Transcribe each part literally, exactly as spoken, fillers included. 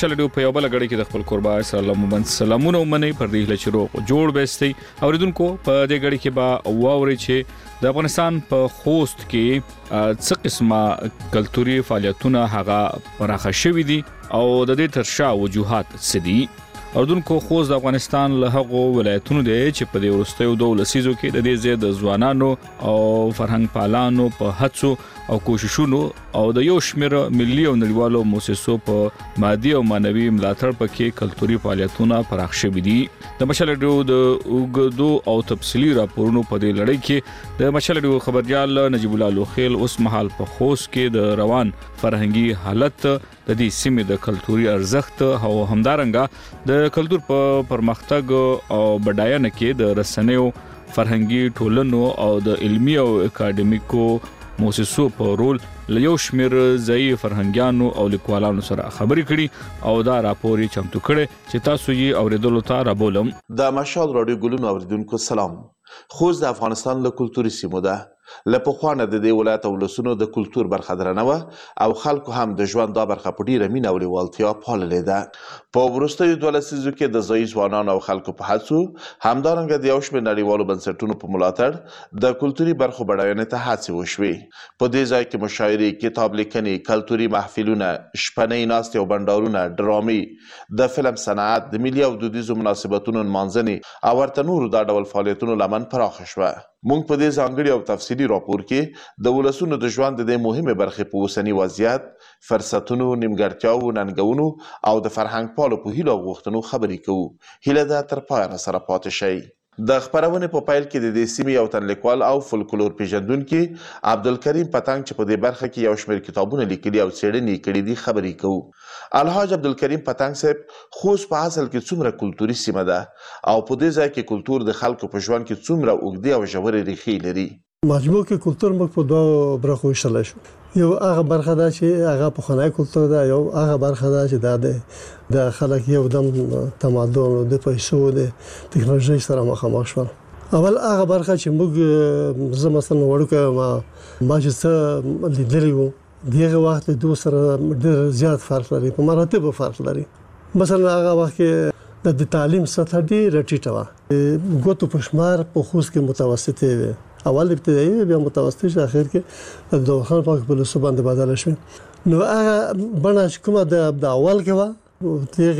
مشال ډیو په یو بل غړي کې د خپل قربا سلام ومن سلامونه ومني پر دې له شروع جوړ بهستي اوریدونکو په دې غړي کې با واوري چې د افغانستان په خوست کې څه قسمه کلتوري فعالیتونه هغه پراخه شوې دي او د دې ترشا وجوهات سدي. اردوونکو خوست د افغانستان له هغو ولایتونو دی چې په دې وروستیو دوه لسیزو کې د دې زیات ځوانانو او فرهنګ پالانو په هڅو او کوششونو او د یو شمېر ملي او نړیوالو مؤسسو په مادي او مانوي ملاتړ پکې کلتوري فعالیتونه پراخ شوي دي. د مشال ډیو د اوګدو او تفصیلی راپورونو په دې لړۍ کې د مشال ډیو خبريال نجیب الله لوخیل اوس مهال په خوست کې د روان فرهنګي حالت د دې سیمې د کلتوري ارزښت او همدارنګه د کلتور په پرمختګ او بډاینه کې د رسنیو فرهنګي ټولنو او د علمي او اکاډمیکو مؤسسو په رول له یو شمېر ځایي فرهنګیانو او لیکوالانو سره خبرې کړي او دا راپور یې چمتو کړي چې تاسو یې اوریدلو ته رابولم. د مشال رادیو ګلونو اوریدونکو سلام. خوست د افغانستان له کلتوري سیمو ده. له پخوانه د دې ولایت ولسونو د کلتور برخه درنه وه او خلکو هم د ژوند دا برخه په ډیره مینه او لیوالتیا پاللې ده. په وروستیو دوه لسیزو کې د ځایي ځوانانو او خلکو په هڅو همدارنګه د یو شمېر نړیوالو بنسټونو په ملاتړ د کلتوري برخو بډاینې ته هڅې وشوې. په دې ځای کې مشاعرې، کتاب لیکنې، کلتوري محفلونه، شپنۍ ناستې او بنډارونه، ډرامې، د فلم صنعت، د ملي او دودیزو مناسبتونو نمانځنې او ورته نورو دا ډول فعالیتونو لمن پراخه شوه. مونږ په دې ځانګړي او تفصیلي راپور کې د ولسونو د ژوند د مهمې برخې په اوسني وضعیت، فرصتونو، نیمګړتیاو، ننګونو او د فرهنګ پالو په هیلو او غوښتنو خبرې کوو. هیله ده تر پایه سره پاتې شئ. د خبرونې په پیل کې د دې سیمې یو تن لیکوال او فولکلور پیژندونکي عبدالکریم پتنګ چې په دې برخه کې یو شمېر کتابونه لیکلي او څېړنې کړي دي خبرې کوو. الحاج عبدالکریم پتنګ صاحب، خوست په اصل کې څومره کلتوري سیمه ده او په دې ځای کې کلتور د خلکو په ژوند کې څومره اوږدې او ژورې ریښې لري؟ مجموع کې کلتور موږ په دوه برخو ویشلی شو. یو هغه برخه ده چې هغه پخوانی کلتور ده، یو هغه برخه ده چې دا د د خلک یو دم تمدن د پیسو د ټکنالوژي سره مخامخ شول. اول هغه برخه چې موږ زه مثلا وړوکی ما ما چې څه لیدلی وو دغه وخت د دوی سره ډېر زیات فرق لري، په مراتبو فرق لري. مثلا هغه وخت کې د تعلیم سطح ډېره ټیټه وه، ګوتو په شمار په خوست کې متوسطې وې. اول ابتدایي بیا متوسطي شو، اخر کې د دورخان پاک په لسو باندې بدله شوه. نو هغه بڼه چې کومه د اول کې وه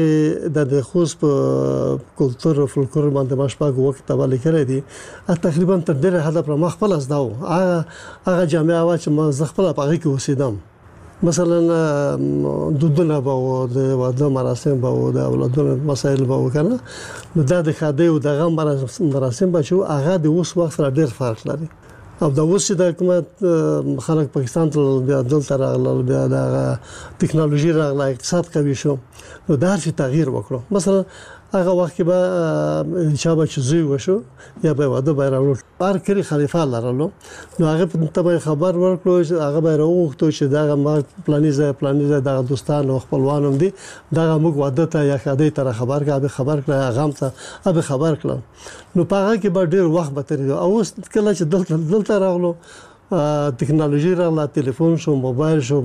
دغه د خوست په کلتور او فولکلور باندې ما شپږ اووه کتابه لیکلي دي. تقریبا تر ډېره حده پر ما خپله زده وو. هغه هغه جامعه وه چې ما زه خپله په هغې کې اوسېدم. مثلا دودونه به وو، د واده مراسم به وو، د اولادونو مسایل به وو که نه. نو دا د ښادۍ او د غم مراسم به چې وو هغه د اوس وخت سره ډېر فرق لري. او د اوس چې د کومه خلک پاکستان ته بیا دلته راغلل، بیا د هغه ټکنالوژي راغله، اقتصاد قوي شو، نو دا هر شي تغییر وکړو. مثلا هغه وخت کې به چا به چې زوی وشو یا به واده به یې راوړو، هر کلي خلیفه لرلو. نو هغه ته به خبر ورکړو چې هغه به یې راوغوښتو چې دغه ما پلاني ځای پلاني ځای دغه دوستان او خپلوان هم دي، دغه موږ واده ته یا ښادۍ ته راخبر کړه، هغه خبر کړه، هغه هم ته هغه خبر کړه. نو په هغه کې به ډېر وخت به تېرېدو. او اوس کله چې دلته دلته راغلو ټکنالوژي راغله، تلیفون شو، موبایل شو،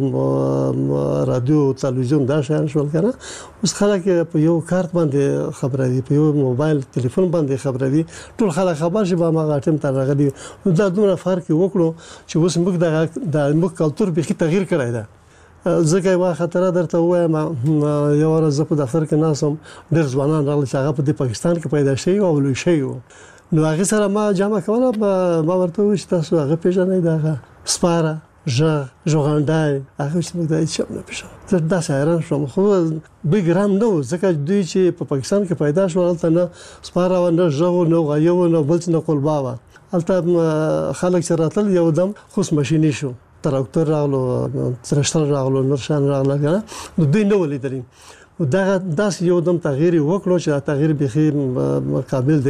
رادیو، تلویزیون، دا شیان شول که نه. اوس خلک په یو کارت باندې خبروي، په یو موبایل تلیفون باندې خبروي، ټول خلک خبر شي به هماغه ټیم ته راغلي. نو دا دومره فرق یې وکړو چې اوس موږ دغه د موږ کلتور بیخي تغییر کړی ده. ځکه یوه خطره درته ووایم، یو ورځ زه په دفتر کې ناست وم، ډېر ځوانان راغلل چې هغه په دې پاکستان کې پیدا شوي او لوی شوي وو. نو هغې سره ما جمع کوله، ما ورته وویل چې تاسو هغه پېژنئ، دغه سپاره، ږغ، ژوغنډی، هغه چې موږ دا هېڅ هم نه پېژنو. زه داسې حیران شوم. خو دوی ګرام نه وو، ځکه دوی چې په پاکستان کې پیدا شول هلته نه سپاره وه، نه ږغ وو، نه غایه وو، نه بل څه، نه قلبا وه. هلته خلک چې راتلل یو دم خوست ماشیني شو، تراکتور راغلو، ترشتر راغلو، نور شیان راغله که نه. نو دوی نه وو لیدلي. دغه داسې یو دم تغییر یې وکړو چې دا تغییر بیخي قابل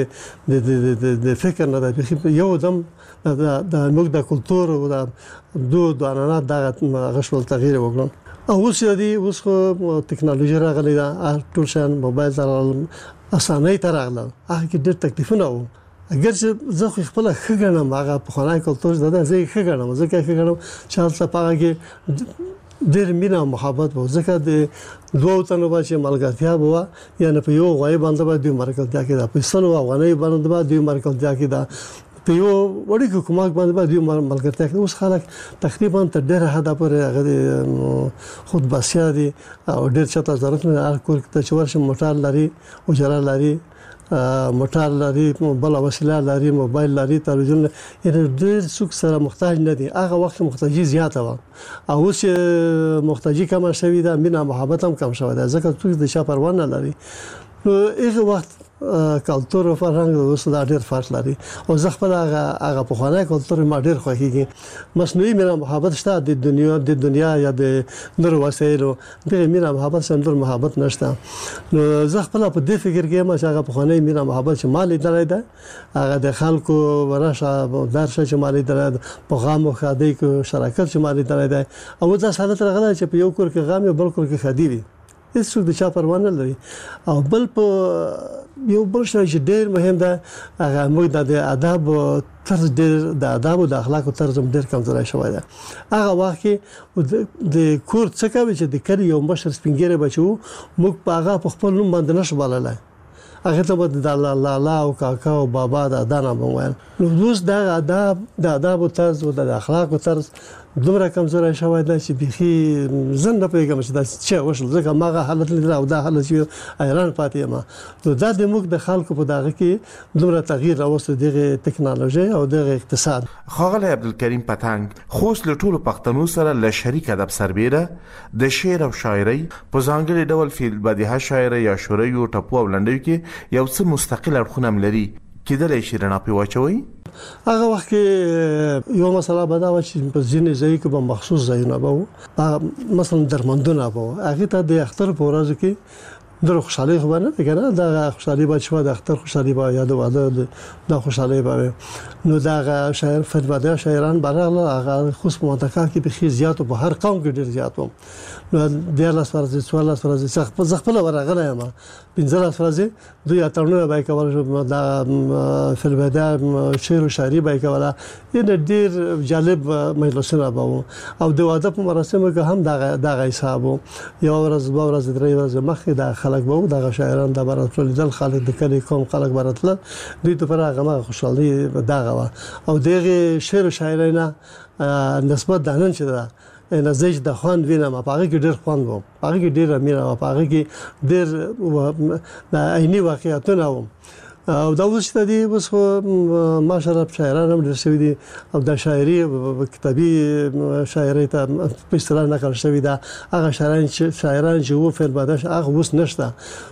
دی د فکر نه ده. بیخي یو دم د موږ د کلتور او د دود او عنعنات دغه هغه شول تغییر یې وکړو. او اوس یې دي، اوس خو ټکنالوژي راغلې ده، ټول شیان موبایل ته راغلل، اسانۍ ته راغلل. هغه کې ډېر تکلیفونه وو. اگر چې زه خو خپله ښه ګڼم هغه پخوانی کلتور ده، زه یې ښه ګڼم. ځکه یې ښه ګڼم چې هلته په هغه کې ډېر مینه او محبت وو ځکه د دوه تنو باندې ملګرتیا وو یعنی په یو غوي باندې باندې مرکزتیا کې دا په سلو افغاني باندې باندې مرکزتیا کې دا په یو وړي حکومت باندې باندې ملګرتیا کې اوس خلک تقریبا تر ډېر حد پورې هغه خود بسیا دي او ډېر چاته ضرورت نه هر کور ته چې ورشي موټر لري او جره لري موټر لري بل وسیله لري موبایل لري تلویزیون یعنی ډېر څوک سره محتاج نه دي هغه وخت محتاجي زیاته و او اوس محتاجي کم شوی دا مینا محبت هم کم شوی دا ځکه څوک د چا پروا نه لري نو هغه وخت کلتور او فرهنګ د اوس دا ډېر فرق لري او زه خپل هغه هغه په خوانه کلتور ما ډېر خوښیږي مصنوعي مینا محبت شته د دنیا د دنیا یا د نور وسایلو د مینا محبت څنګه محبت نشته نو زه خپل په دې فکر کې ما چې هغه په خوانه مینا محبت چې مالي درای ده هغه د خلکو ورشه درشه چې مالي درای ده په غام او خادي کې شراکت چې مالي درای ده او دا حالت راغله چې په یو کور کې غام او بل کور کې خادي وي هیڅ د چا پروا نه لري او بل په یو بل شی چې ډېر مهم ده هغه موږ د آداب طرز ډېر د آداب او د اخلاق طرز ډېر کمزوري شوی ده هغه وخت کې د کور څخه چې د کړي یو مشر سپینګره بچو موږ په هغه په خپل نوم باندې نشو بللای هغه ته د لالا او کاکا او بابا د دانا مویل نو دوس د آداب د آداب او طرز او د اخلاق او طرز دومره کمزوري شوی ده چې بيخي زنده پیغام چې دا چې وشل ځکه ماغه حالت لري او دا حالت چې ایران پاتې ما نو دا د موږ د خلکو په دغه کې دومره تغییر راوست دغه ټکنالوژي او دغه اقتصاد خاغلی عبدالکریم پتنګ خوست له ټولو پښتنو سره له شریک ادب سربېره د شعر او شاعري په ځانګړي ډول فی بدیهه شاعري یا شوري او ټپو او لنډیو کې یو څه مستقل اړخونه لري کېدلای شي رڼا په واچوي هغه وخت کې یو مسله بدا و چې په ځینې ځای کې به مخصوص ځایونه به مثلا درمندونه به هغه ته د اختر په ورځ کې در خوشحالي خو نه کنه دا خوشحالي به شو د اختر خوشحالي به یاد واده د خوشحالي به نو دا شاعر فتواده شاعران برغله هغه خصوص منطقه کې به خي زیات په هر قوم کې ډیر زیات و نو د لاس فرض سوال لاس فرض څخه ځخپل ورغله ما پنځه فرض دوی اترنه به کول دا فلبدا شعر او شاعري به کوله ان ډیر جالب مجلسونه به او د واده په مراسمو کې هم دا دا حساب یو ورځ به ورځ درې ورځې مخکې دا خلک به د شاعران د براتل دل خلک د کلی کوم خلک براتل دوی ته پر هغه خوشحالي دغه او دغه شعر او شاعرانه نسبت د نن چې دا نزدیک د خوان وینم په هغه کې ډېر خوان وو هغه کې ډېر امیر په هغه کې ډېر د عیني واقعیتونه وو او دا اوس ته دی اوس ماشاءالله شاعران هم ډېر شوي دي او د شاعري کتابي شاعري ته په اصطلاح نقل شوی دا هغه شاعران شاعران چې وو فعل بعد هغه اوس نشته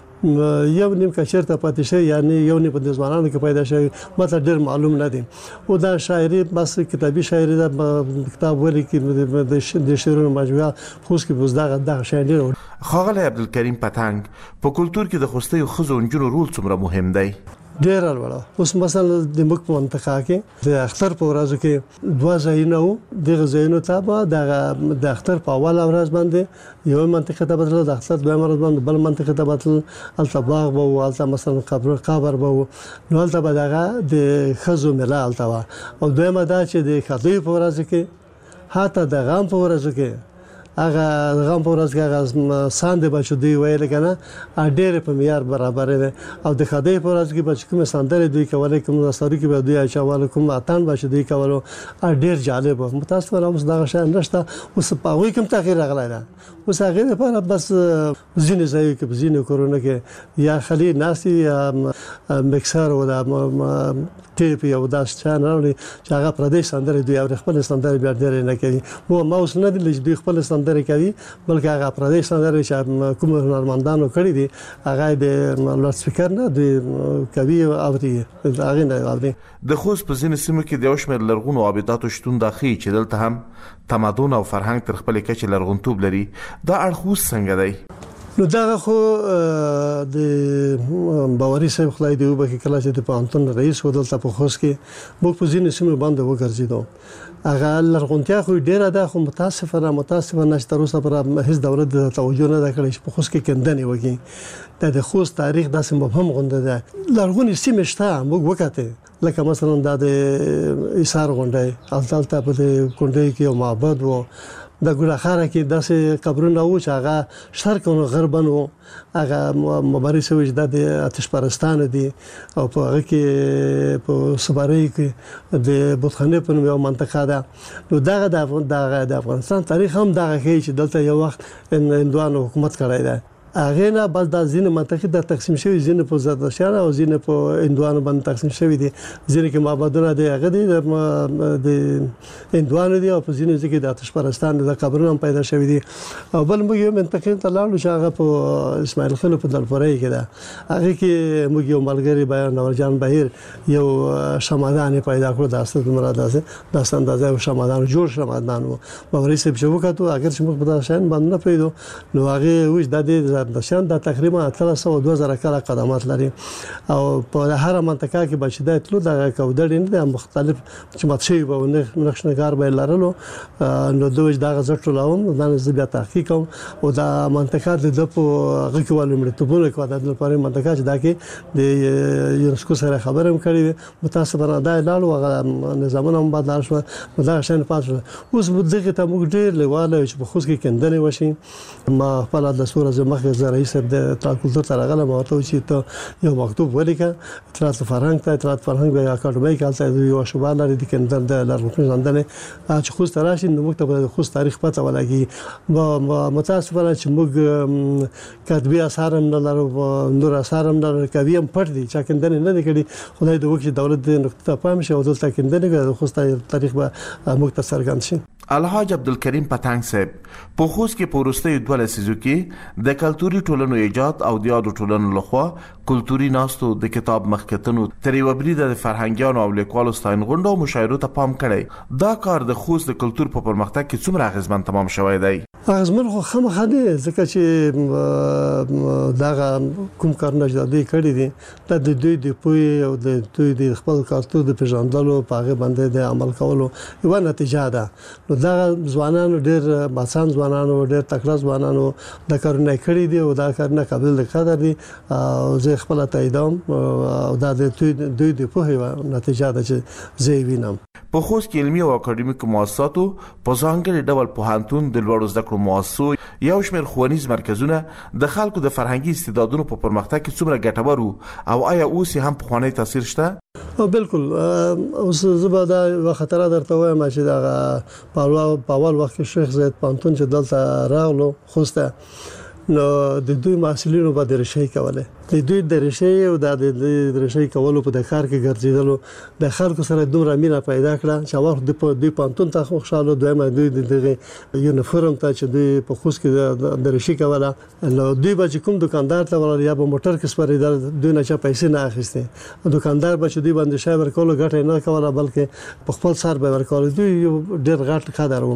یو نیم کچرته پاتې شي یعنی یو نیم په ځوانانو کې پیدا شي ماته ډېر معلوم نه دي او دا شاعري بس کتابي شاعري دا کتاب ولې کې د شعرونو مجموعه خو کې بوز دا د شاعري خاغلی عبدالکریم پتنګ په کلچر کې د خوستي خزو انجونو رول څومره مهم دی ډیر الوړه اوس مثلا د مک منطقه کې د اختر په ورځو کې دوه ځایونه وو د غزاینو تابع د اختر په اول ورځ باندې یو منطقه ته بدل د اختر دوه ورځ باندې بل منطقه ته بدل التباغ وو الته مثلا قبر قبر وو نو الته بدغه د خزو ملا الته او دویمه دا چې د خدای په ورځ کې هاته د غام په ورځ کې هغه غم په ورځ کې هغه ساند بچو دی ویل کنه ډېر په معیار برابر دی او د خدای په ورځ کې بچ کوم ساندره دوی کولای کوم ساري کې به دوی اچول کوم اتان بچو دی کولو ډېر جالب متاسفانه اوس دا شان نشته اوس په وی کوم تغییر راغلی دا اوس هغه لپاره بس ځینې ځای کې ځینې کورونه کې یا خلی ناسي یا مکسر او دا ټیپ یو داس چان راوړي چې هغه پردیش ساندره دوی او خپل ساندره بیا ډېر نه کوي مو ماوس نه دی چې دوی خپل سندره کوي بلکې هغه پردیش سندره چې کوم هنرمندانو کړی دي هغه د لوډ سپیکر نه د کوي اوري هغه نه اوري د خوست په ځینې سیمو کې د اوشمر لرغونو عابداتو شتون داخلي چې دلته هم تمدن او فرهنګ تر خپل کچې لرغونتوب لري دا اړخوس څنګه دی نو دا خو د باوري صاحب خدای دی وبکه کله چې د پانتون رئیس ودلته په خوست کې موږ په ځینې سیمو باندې وګرځیدو هغه لرغونتیا خو ډیره ده خو متاسفانه متاسفانه چې تر اوسه پر هیڅ دولت د توجه نه کړی چې په خوست کې کندنې وږي د خوست تاریخ داسې مبهم غونډه ده لرغونی سیمه شته موږ وکړه لکه مثلا د ایثار غونډه الته په کونډې کې یو معبد وو د ګولاخاره کې داسې قبرونه و چې هغه شرق او غربن وو. هغه مبارز وجداد آتش پرستان دي او په هغه کې په سباري کې د بوتخانه په یو منطقه ده. نو دغه د افغانستان تاریخ هم دغه کې چې دلته یو وخت هندوانو حکومت کړی دی. هغه نه بس د ځینې منطقې د تقسیم شوی ځینې په زردشتیان او ځینې په هندوانو باندې تقسیم شوی دي. ځینې کې معبدونه دي هغه دي د هندوانو دي او په ځینې ځکه د آتش پرستان د قبرونه هم پیدا شوی دي. او بل موږ یو منطقې ته لاړو چې هغه په اسماعیل خیل په دلپورې کې ده. هغه کې موږ یو ملګری بیان نورجان بهیر یو شمعدان پیدا کړو د اسد مراد داستان د ځای شمعدان جوړ شمعدان وو. موري سب شو وکړو اگر چې موږ په داشان باندې نه پیدو نو هغه وښ د دې د شان د تقریبا اتلس سوه دوه زره کاله قدامت لري او په هر منطقه کې بچیدا تلو د کودړ نه مختلف چې ماتشي به نقش نگار به لرلو نو دوی دا غزټ لاوم دا زه بیا تحقیق کوم او دا منطقه د په غوښوالو مړتبونه کو د لپاره منطقه چې دا کې د یونسکو سره خبرم کړی متاسفانه دا لاړو نظامونه هم بدل شو دا شان پاتې اوس دغه ته موږ ډیر لواله چې په خوځ کې کندنې وشي. ما خپل د سورہ زمخ رئیس د تاکلتور ترغله ماته چې ته یو مکتوب ولیکه اطلاعات فرهنګ ته اطلاعات فرهنګ به اکاډمي کالته یو شوبال لري د کندن د لارښوونې ځندنه چې خو تراشي نو مکتب د خو تاریخ پته ولګي متاسفانه چې موږ کتبي اثر هم نه لرو نور اثر هم نه لرو کوي هم پټ دي چې کندن نه دي کړي خدای د وکړي دولت د نقطه پام شي او دلته کندن د خو تاریخ به موږ ته څرګند شي. الحاج عبدالکریم پتنګ صاحب په خوست کې په وروستیو دوه لسیزو کې د کلتوري ټولنو ایجاد او د یادو ټولنو لخوا کلتوري ناستو د کتاب مخکتنو تر یو بری د فرهنګیانو او لیکوالو ستاین غونډو او مشاعرو ته پام کړی. دا کار د خوست د کلتور په پرمختګ کې څومره اغیزمن تمام شوی دی؟ اغیزمن خو خامخا دی ځکه چې دا کوم کارونه چې دوی کړی دي د دوی د پوی او د دوی د خپل کلتور د پیژندلو په هغه باندې د عمل کولو یو نتیجه ده. نو دا ځوانانو ډېر باسان ځوانانو ډېر تکړه ځوانانو دا کارونه کړی دي او دا کارونه قابل د قدر دي او زه خپل تاییدوم او دا د دوی د پوهه نتیجه ده چې زه وینم. په خوست کې علمي او اکاډمیک مؤسساتو په ځانګړي ډول پوهنتون د لوړو زده کړو مؤسسو یو شمېر ښوونیز مرکزونه د خلکو د فرهنګي استعدادونو په پرمختګ کې څومره ګټور وو او آیا اوس هم پخوانی تاثیر شته؟ او بالکل اوس زبا دا خطر درته وایم چې دا په اول وخت کې شیخ زید پانتون چې دلته راغلو خوسته نو د دوی محصلینو به درشي کوله د دوی درشي او د درشي کولو په د کار کې ګرځیدلو د خلکو سره دومره مینه پیدا کړه چې وخت د دوی پانتون ته خوشاله دوی دوی د یونیفورم ته چې دوی په خوش کې درشي کوله نو دوی به کوم دکاندار ته ورل یا په موټر کې سپریدل دوی نه چا پیسې نه اخیسته دکاندار به چې دوی باندې شای ورکول غټه نه کوله بلکې په خپل سر به ورکول دوی ډېر غټ قدر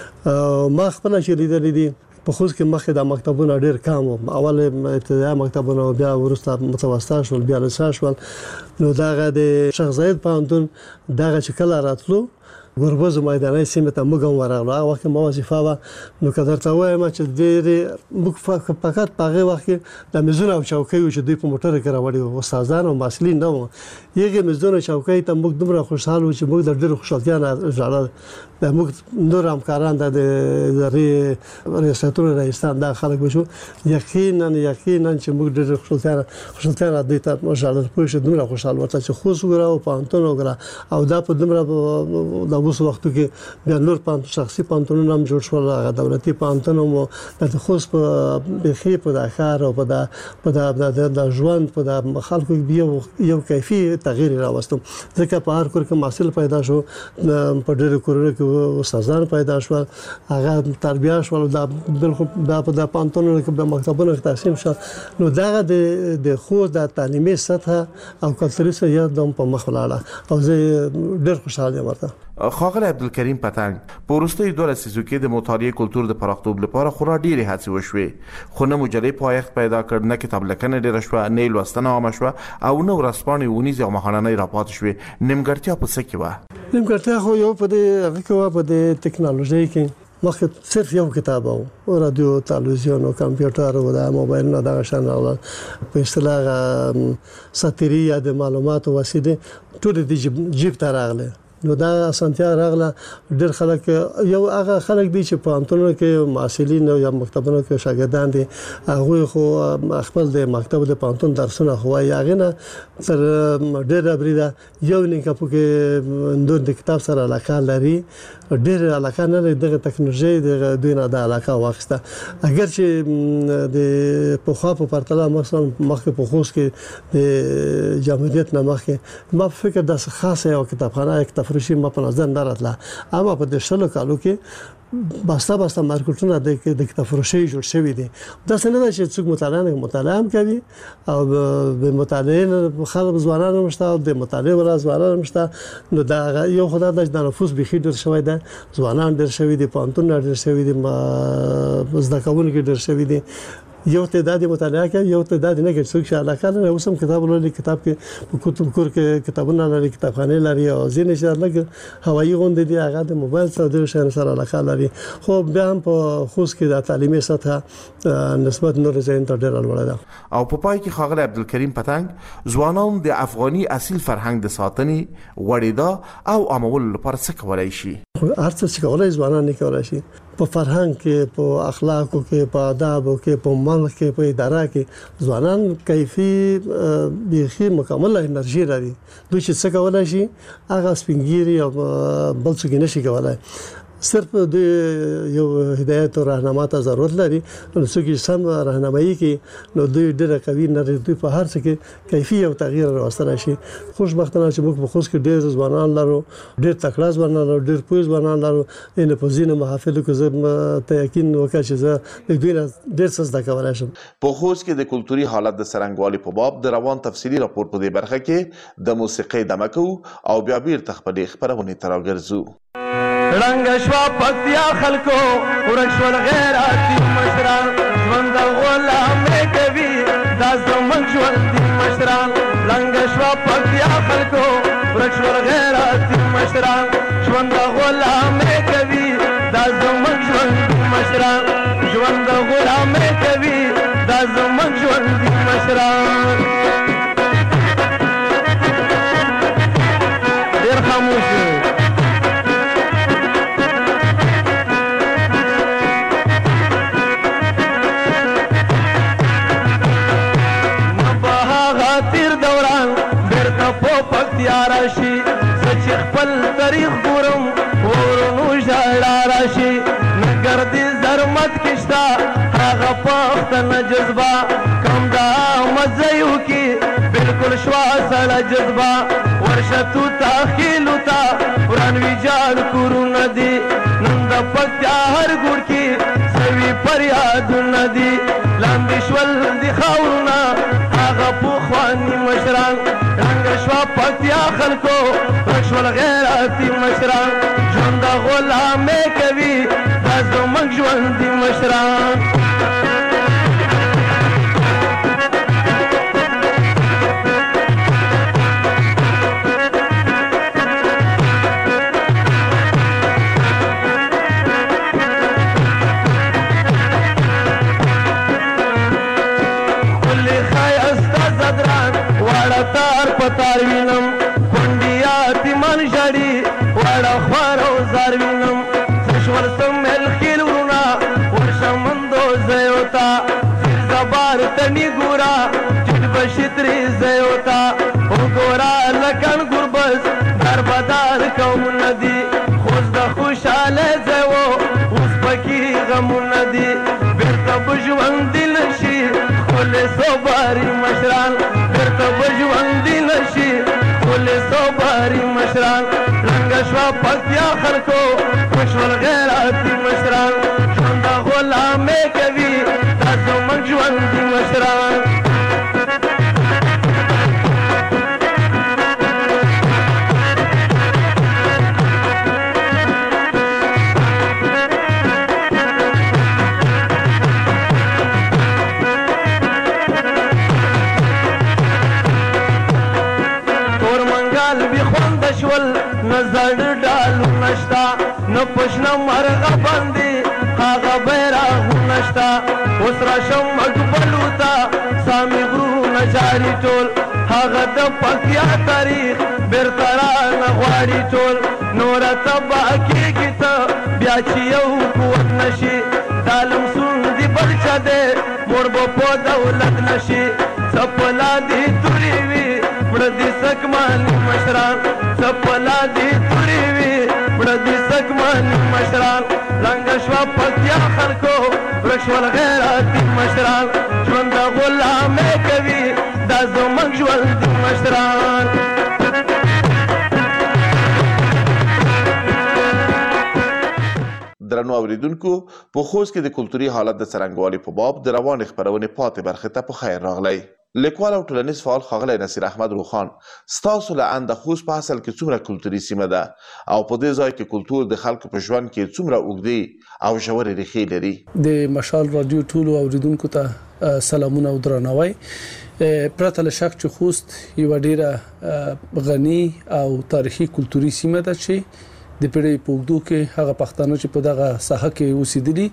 وو. ما خپل چې لیدل دي په خوست کې مخکې د مکتبونو ډېر کم وو. اول ابتدایي مکتبونه بیا وروسته متوسطه شول بیا لسه شول. نو دغه د شیخ زاید پوهنتون دغه چې کله راتلو ګوربز میداني سیمه ته موږ ورغلو هغه وخت ما وظیفه و نو کله ته وایم چې ډېر موږ فقط په هغه وخت کې د مزونه او چوکۍ چې دوی په موټر کې راوړي وو استادان او مسلین نه وو یغه مزونه چوکۍ ته موږ دومره خوشاله وو چې موږ د ډېر خوشالتیا نه ژړل د موږ نور همکاران د ادارې ریاستونو رئیسان دا خلک وشو یقینا یقینا چې موږ ډېر خوشالتیا خوشالتیا را دي ته مشاله پوه دومره خوشاله ورته چې خو سوګرا او پانتون وګرا او دا په دومره د اوس وخت کې بیا نور پانتون شخصي پانتونونه هم جوړ شول هغه دولتي پانتون مو د خوست په بخي په د ښار او په د په د ژوند په د خلکو یو یو کیفي تغییر راوستم ځکه په هر کور کې محصول پیدا شو په ډېر کورونو کې استادان پیدا شو هغه تربیه شو دا بالکل دا په د پانتونونو کې په مکتبونو تقسیم شو نو دا د خوست د تعلیمي سطح او کلتوري سیاست د په مخ ولاړه او زه ډېر خوشاله یم ورته. خاغلی عبدالکریم پتنګ په وروستیو دوه لسیزو کې د مطالعې کلتور د پراختوب لپاره خورا ډېرې هڅې وشوې خو نه مجلې پایښت پیدا کړ نه کتاب لیکنه ډېره شوه نه یې لوستنه عامه شوه او نه ورځپاڼې ونیزې او ماښامنۍ راپاتې شوې. نیمګړتیا په څه کې وه؟ نیمګړتیا خو یو په دې هغه کې وه په دې ټکنالوژۍ کې مخکې صرف یو کتاب و رادیو تلویزیون او کمپیوټر او د موبایل نه دغه شان راغله په اصطلاح ساتیري یا د معلوماتو وسیله ټول د جیب ته راغله نو دا اسانتیا راغله ډېر خلک یو هغه خلک دي چې په انټونو کې معاصلین یا مکتبونو کې شاګردان دي هغه خو خپل د مکتب د پانتون درسونه خوای هغه نه تر ډېر بریده یو نه کپو کې د کتاب سره علاقه لري ډېر علاقه نه لري دغه ټکنالوژي د دوی نه د علاقه واخسته اگر چې د په خوا په پرتله مثلا مخکې په خوست کې د جمهوریت نه مخکې ما فکر د خاصه یو کتابخانه کتاب فروشي ما په نظر نه راتله اما په دې شلو کالو کې باستا باستا مارکیټونه د د کتاب فروشي جوړ شوی دي دا څنګه ده چې څوک مطالعه نه مطالعه هم کوي او د مطالعه خلک ځوانان مشته او د مطالعه ولا ځوانان مشته نو دا یو خدای د نفوس بخي ډیر شوی ده ځوانان ډیر شوی دي پانتون ډیر شوی دي زده کوونکي ډیر شوی دي یو تعداد مطالعه کوي یو تعداد نه کوي څوک چې علاقه نه اوسم کتاب لولي کتاب کې په کتب کور کې کتابونه لري کتابخانه لري او ځینې چې لګ هوایي غونډې دي هغه د موبایل سره د شان سره علاقه لري خو بیا هم په خوست کې د تعلیمي سطح نسبت نور زین ته ډېر لوړه ده او په پای کې ښاغلی عبدالکریم پتنګ ځوانان د افغاني اصیل فرهنګ د ساتنې وړېدا او عامولو لپاره څه کولای شي هر څه کولای ځوانان نه کولای شي په فرهنګ کې په اخلاقو کې په آداب کې په ملک کې په اداره کې ځوانان کیفي بيخي مکمل انرژي لري دوی چې څه کولای شي هغه سپینګيري او بل څه نشي کولای صرف د یو هدایت او راهنما ته ضرورت لري نو څوک سم راهنمایي کې نو دوی ډېر قوي نه دوی په هر څه کې کیفي او تغییر راوستل شي خوشبختانه چې موږ په خوست کې ډېر ځوانان لرو ډېر تکړه ځوانان لرو ډېر پوه ځوانان لرو ان په ځینو محافلو کې زه ته یقین وکړم چې زه د دوی ډېر څه زده کولای شم په خوست کې د کلتوري حالت د څرنګوالي په باب د روان تفصیلي راپور په دې برخه کې د موسیقۍ دمکو او بیا بیرته خپلې خپرونې ته راګرځو رنگ شوا پکتیا خلکو ورک شول غیراتی مشران ژوند غلامه کوي دا زمون ژوند مشران رنگ شوا پکتیا خلکو ورک شول غیراتی مشران ژوند غلامه کوي دا زمون ژوند مشران ژوند غلامه کوي دا زمون ژوند مشران ډیر خاموش راشي سچ خپل تاریخ ګورم ورونو ژړا راشي نګر دې زرمت کښتا هغه پښتنه جذبه کم دا مزيو کې بالکل شوا سره جذبه ورشتو تاخیلو تا ورانوي جان کورو ندي نن د پکتیا هر ګور کې سوي فریاد ندي لاندې شول دي خاورنا هغه پوخواني مشران شوا پکتیا خلکو رشول غیراتی مشران ژوند غلامه کوي دا زموږ ژوندي مشران پتار وینم کندیات من جړی وړه خور او زار وینم خوشور سم الخيل ورنا ورشمندو زيوتا زبار تني ګورا چې بشتري زيوتا وګورا لکن ګربز دربدار کوم ندي خوش د خوشاله زو اوس پکې غم ندي بیرته بجوند لشي خل صبر مشران بیرته بجوند لشي خل صبر مشران رنگ شوا پکتیا خلکو خوشول غیراتی مشران ژوند غلامه کوي دا زموږ ژوندي مشران نظر ډالو نشتا نه پښنه مرغه باندې هغه بیرغ نشتا اوس راشم مقبلو تا سامي غرونه جاري ټول هغه د پکتیا تاریخ بیرته رانه غواړي ټول نوره تبا کېږي ته بیا چې یو قوت نشي دا لمسون دي بل چا دی موړ به په دولت نشي څپلا دي تورې وي مړه دي سکماني مشران څپلا دي تورې وي مړه دي سکماني مشران لنګه شوه پکتیا خلکو ورک شول غیراتي مشران ژوند د غلامۍ کوي دا زموږ ژوند دي مشران درنو اوریدونکو په خوست کې د کلتوري حالت د څرنګوالي په باب د روانې خپرونې پاتې برخې ته په خیر راغلی. لیکوال او ټولنیز فعال ښاغلی نصیر احمد روخان ستاسو له انده خوست په اصل کې څومره کلتوري سیمه ده او په دې ځای کې کلتور د خلکو په ژوند کې څومره اوږدې او ژورې ریښې لري؟ د مشال رادیو ټولو اوریدونکو ته سلامونه او درناوی. پرته له شک چې خوست یوه ډیره غني او تاریخي کلتوري سیمه ده چې د پیړۍ په اوږدو کې هغه پښتانه چې په دغه ساحه کې اوسېدلي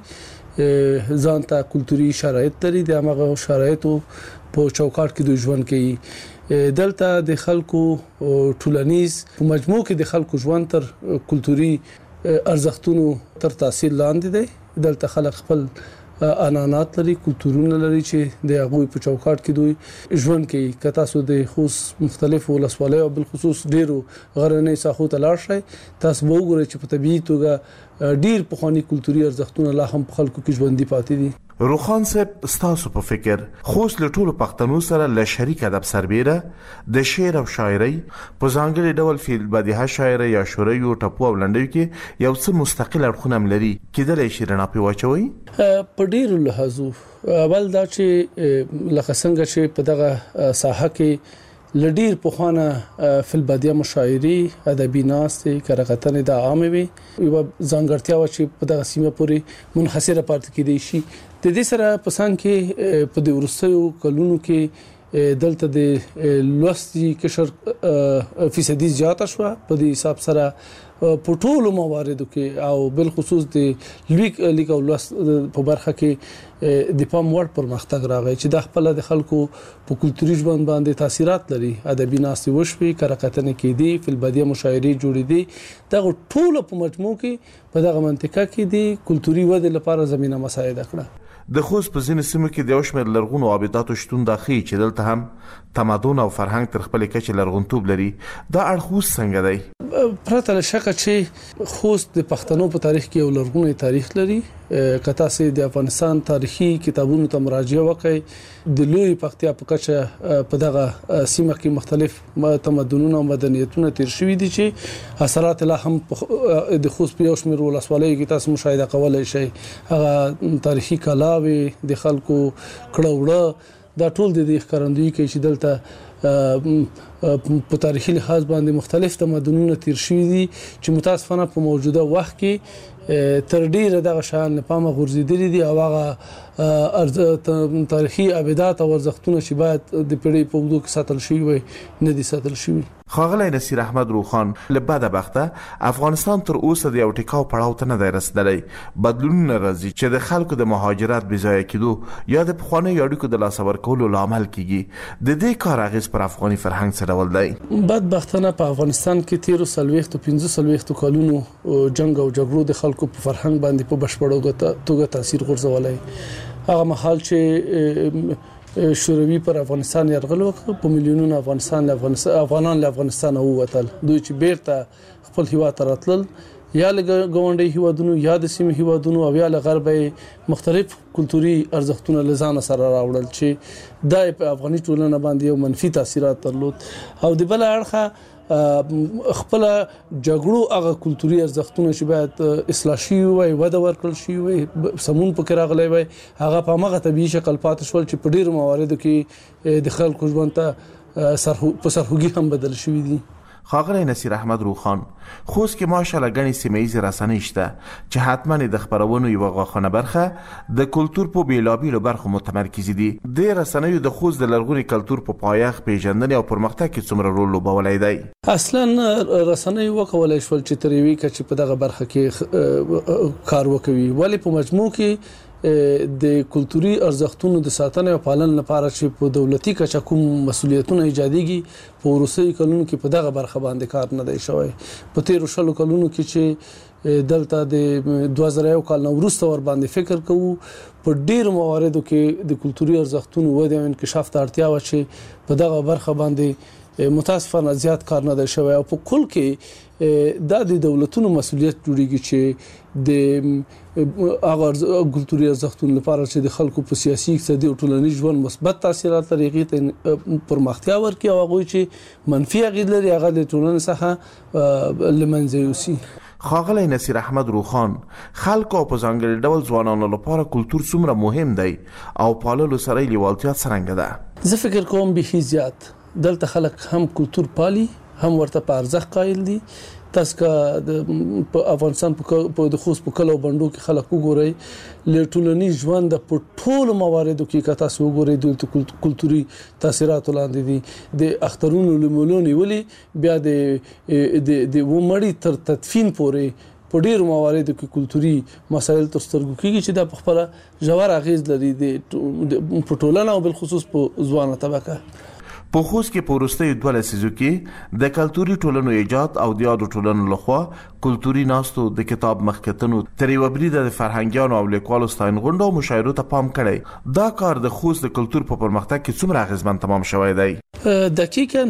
ځان ته کلتوري شرایط لري د هغه شرایطو په چوکاټ کې د ژوند کې دلته د خلکو ټولنیز په مجموع کې د خلکو ژوند تر کلتوري ارزښتونو تر تاثیر لاندې دی. دلته خلک خپل انانات لري کلتورونه لري چې د هغه په چوکاټ کې دوی ژوند کوي. که تاسو د خوست مختلفو ولسوالیو او بالخصوص ډیرو غرنۍ ساحو ته لاړ شئ تاسو به وګورئ چې په طبیعي توګه ډیر پخوانی کلتوري ارزښتونه لا هم په خلکو کې ژوندۍ پاتې دي. روخان صاحب ستاسو په فکر خوست له ټولو پښتنو سره له شریک ادب سربېره د شعر او شاعرۍ په ځانګړي ډول فی البدیهه شاعرۍ یا شوریو ټپو او لنډیو کې یو څه مستقل اړخونه هم لري کېدلی شي رڼا پرې واچوئ؟ په ډیرو لحاظو اول دا چې لکه څنګه چې په دغه ساحه کې لډیر په خوانه فل بدیه مشاعري ادبي ناستې کرغتنې د عامه وي یو ځانګړتیا و چې په دغه سیمه پورې منحصره پاتې کېدی شي. د دې سره په سان کې په د ورستیو کلونو کې دلته د لوستي کشر فیصدي زیاته شو په دې حساب سره په ټولو مواردو کې او بالخصوص د لیک لیک او لوست په برخه کې د پام وړ پرمختګ راغی چې د خپل د خلکو په کلتوري ژوند باندې تاثیرات لري. ادبي ناستې وشوي کرکتنې کې دي فل بدیه مشاعري جوړې دي دغه ټول په مجموع کې په دغه منطقه کې دي کلتوري وده لپاره زمينه مساعده کړه. د خوست په ځینې سیمو کې د یو شمېر لرغونو آبداتو شتون دا ښیي چې دلته هم تمدن او فرهنګ تر خپلې کچې لرغونتوب لري. دا اړخ اوس څنګه دی؟ پرته له شکه چې خوست د پښتنو په تاریخ کې یو لرغونی تاریخ لري. که تاسو د افغانستان تاریخي کتابونو ته مراجعه وکړئ د لوی پکتیا په کچه په دغه سیمه کې مختلف تمدنونه او مدنیتونه تیر شوي دي چې اثرات لا هم د خوست په یو شمېر ولسوالیو کې تاسو مشاهده کولای شئ. هغه تاریخي کلاوي د خلکو کړهوړه دا ټول د دې ښکارندویي کوي چې دلته په تاریخي لحاظ باندې مختلف تمدنونه تیر شوي دي چې متاسفانه په موجوده وخت کې تر ډیره دغه شان په پامه غورځېدلي دي او هغه تاریخي ابدات او ارزښتونه چې باید د پیړۍ په اوږدو کې ساتل شوي وي نه دي ساتل شوي. ښاغلی نصیر احمد روخان له بده بخته افغانستان تر اوسه د یو ټیکاو پړاو ته نه دی رسېدلی. بدلونونه راځي چې د خلکو د مهاجرت بې ځایه کېدو یا د پخوانیو اړیکو د لاسه ورکولو لامل کیږي. د دې کار اغېز پر افغاني فرهنګ څه ډول دی؟ بدبختانه په افغانستان کې تیرو څلوېښتو پنځه څلوېښتو کلونو جنګ او جګړو د خلکو په فرهنګ باندې په بشپړه توګه تاثیر غورځولی. هغه مهال چې شوروي پر افغانستان یرغل وکړ په میلیونونو افغانستان له افغانستان افغانان له افغانستان ووتل. دوی چې بیرته خپل هیواد ته راتلل یا له ګاونډي هیوادونو یا د سیمې هیوادونو او یا له غربي مختلف کلتوري ارزښتونه لزان سره راوړل چې د افغاني ټولنه باندې یو منفي تاثیرات درلود او د بل اړخه خپل جګړو هغه کلتوري ارزښتونه چې باید اصلاح شي وي وده ورکړل شي وي سمون پکې راغلی وي هغه په هغه طبيعي شکل پاتې شول چې په ډیرو مواردو کې د خلکو ژوند ته په سرحوږي هم بدل شوي دي. ښاغلی نصیر احمد روخان خوست کې ماشاءالله ګڼې سیمه ییزې رسنۍ شته چې حتما د خپرونو یوه غاښونه برخه د کلتور په بېلابېلو برخو متمرکزې دي. دې رسنیو د خوست د لرغوني کلتور په پایښت پیژندنې او پرمختګ کې څومره رول لوبولی دی؟ اصلا رسنۍ وکولای شول چې تر یوې کچې په دغه برخه کې کار وکوي ولې په مجموع کې د کلتوري ارزښتونو د ساتنې او پالنې لپاره چې په دولتي کچه کوم مسولیتونه ایجادېږي په وروستیو کلونو کې په دغه برخه باندې کار نه دی شوی. په تیرو شلو کلونو کې چې دلته د دوه زره یو کال نه وروسته ور باندې فکر کوو، په ډېرو مواردو کې د کلتوري ارزښتونو ودې او انکشاف ته اړتیا وه چې په دغه برخه باندې متاسفانه زیات کار نه دی شوی. او په کل کې دا د دولتونو مسولیت جوړیږي چې د هغه کلتوري ارزښتونو لپاره چې د خلکو په سیاسي، اقتصادي او ټولنیز ژوند مثبت تاثیرات لري ته پرمختیا ورکړي او هغه چې منفي اغېز لري هغه د ټولنې څخه لمنځه یوسي. ښاغلی نصیر احمد روخان، خلکو او په ځانګړي ډول ځوانانو لپاره کلتور څومره مهم دی او پاللو سره یې لیوالتیا څرنګه ده؟ زه فکر کوم بیخي زیات دلته خلک هم کلتور پالي، هم ورته په ارزښت قایل دي. تاسو که د افغانستان په د خوست په کلو بندو کې خلک وګورئ له ټولنیز ژوند په ټولو مواردو کې که تاسو وګورئ د کلتوري تاثیرات لاندې دي. د اخترونو لمولو نیولې بیا د د ومړي تر تدفین پورې په ډیرو مواردو کې کلتوري مسایل تر سترګو کېږي چې دا په خپله ژور اغېز لري د په ټولنه او بالخصوص په ځوانه طبقه. په خوست کې په وروستیو دوه لسیزو کې د کلتوري ټولنو ایجاد او د یادو ټولنو لخوا کلتوري ناستو د کتاب مخکتنو تر یوه بریده د فرهنګیانو او لیکوالو ستاینغونډو او مشاعرو ته پام کړی. دا کار د خوست د کلتور په پرمختګ کې څومره اغېزمن تمام شوی دی؟ دقیقاً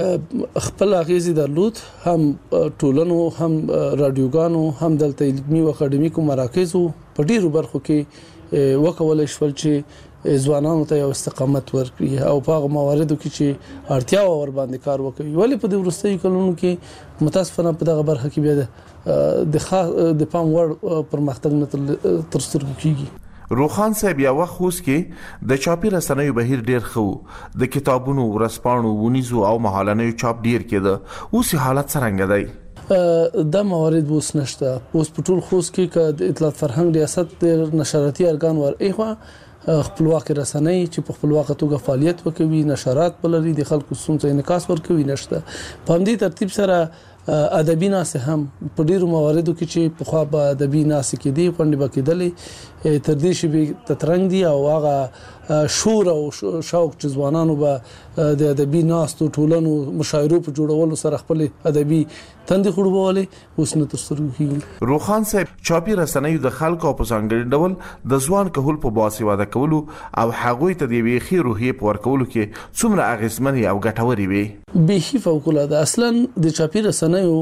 خپل اغېز درلود، هم ټولنو، هم رادیوګانو، هم دلته علمي او اکاډمیکو مراکزو په ډیرو برخو کې وکولای شول چې ځوانانو ته یو استقامت ورکړي او په هغه مواردو کې چې اړتیا ور باندې کار وکړي. ولې په دې وروستیو کلونو کې متاسفانه په دغه برخه کې بیا د د پام وړ پرمختګ نه تر سترګو کېږي. روخان صاحب، یو وخت خوست کې د چاپي رسنیو بهیر ډیر ښه، د کتابونو، ورځپاڼو، ونیزو او مهالنیو چاپ ډیر کېده. اوس حالت څرنګه دی؟ دا موارد اوس نشته. اوس په ټول خوست کې که د اطلاعات فرهنګ ریاست د نشراتي ارګان ور ایخوا خپلواک رسنۍ چې په خپلواک توګه فعالیت وکوي، نشرات بلري، د خلکو ستونزې انعکاس ورکوي نشته. په همدې ترتیب سره ادبي ناسې هم په ډیرو مواردو کې چې په خوا به ادبي ناسې کې دي غونډې به کېدلې تر دې شی ترنګ دي او هغه شور او شوق چې ځوانانو به د ادبي ناستو ټولنو مشاعرو په جوړولو سره خپل ادبي تندې خړوبولې اوس نه تر سترګو کېږي. روخان صاحب، چاپي رسنیو د خلکو په ځانګړي ډول د ځوان کهول په باسواده کولو او هغوی ته د یوې ښې روحیې په ورکولو کې څومره اغېزمنې او ګټورې وي؟ بیخي فوق‌العاده. اصلا د چاپي رسنیو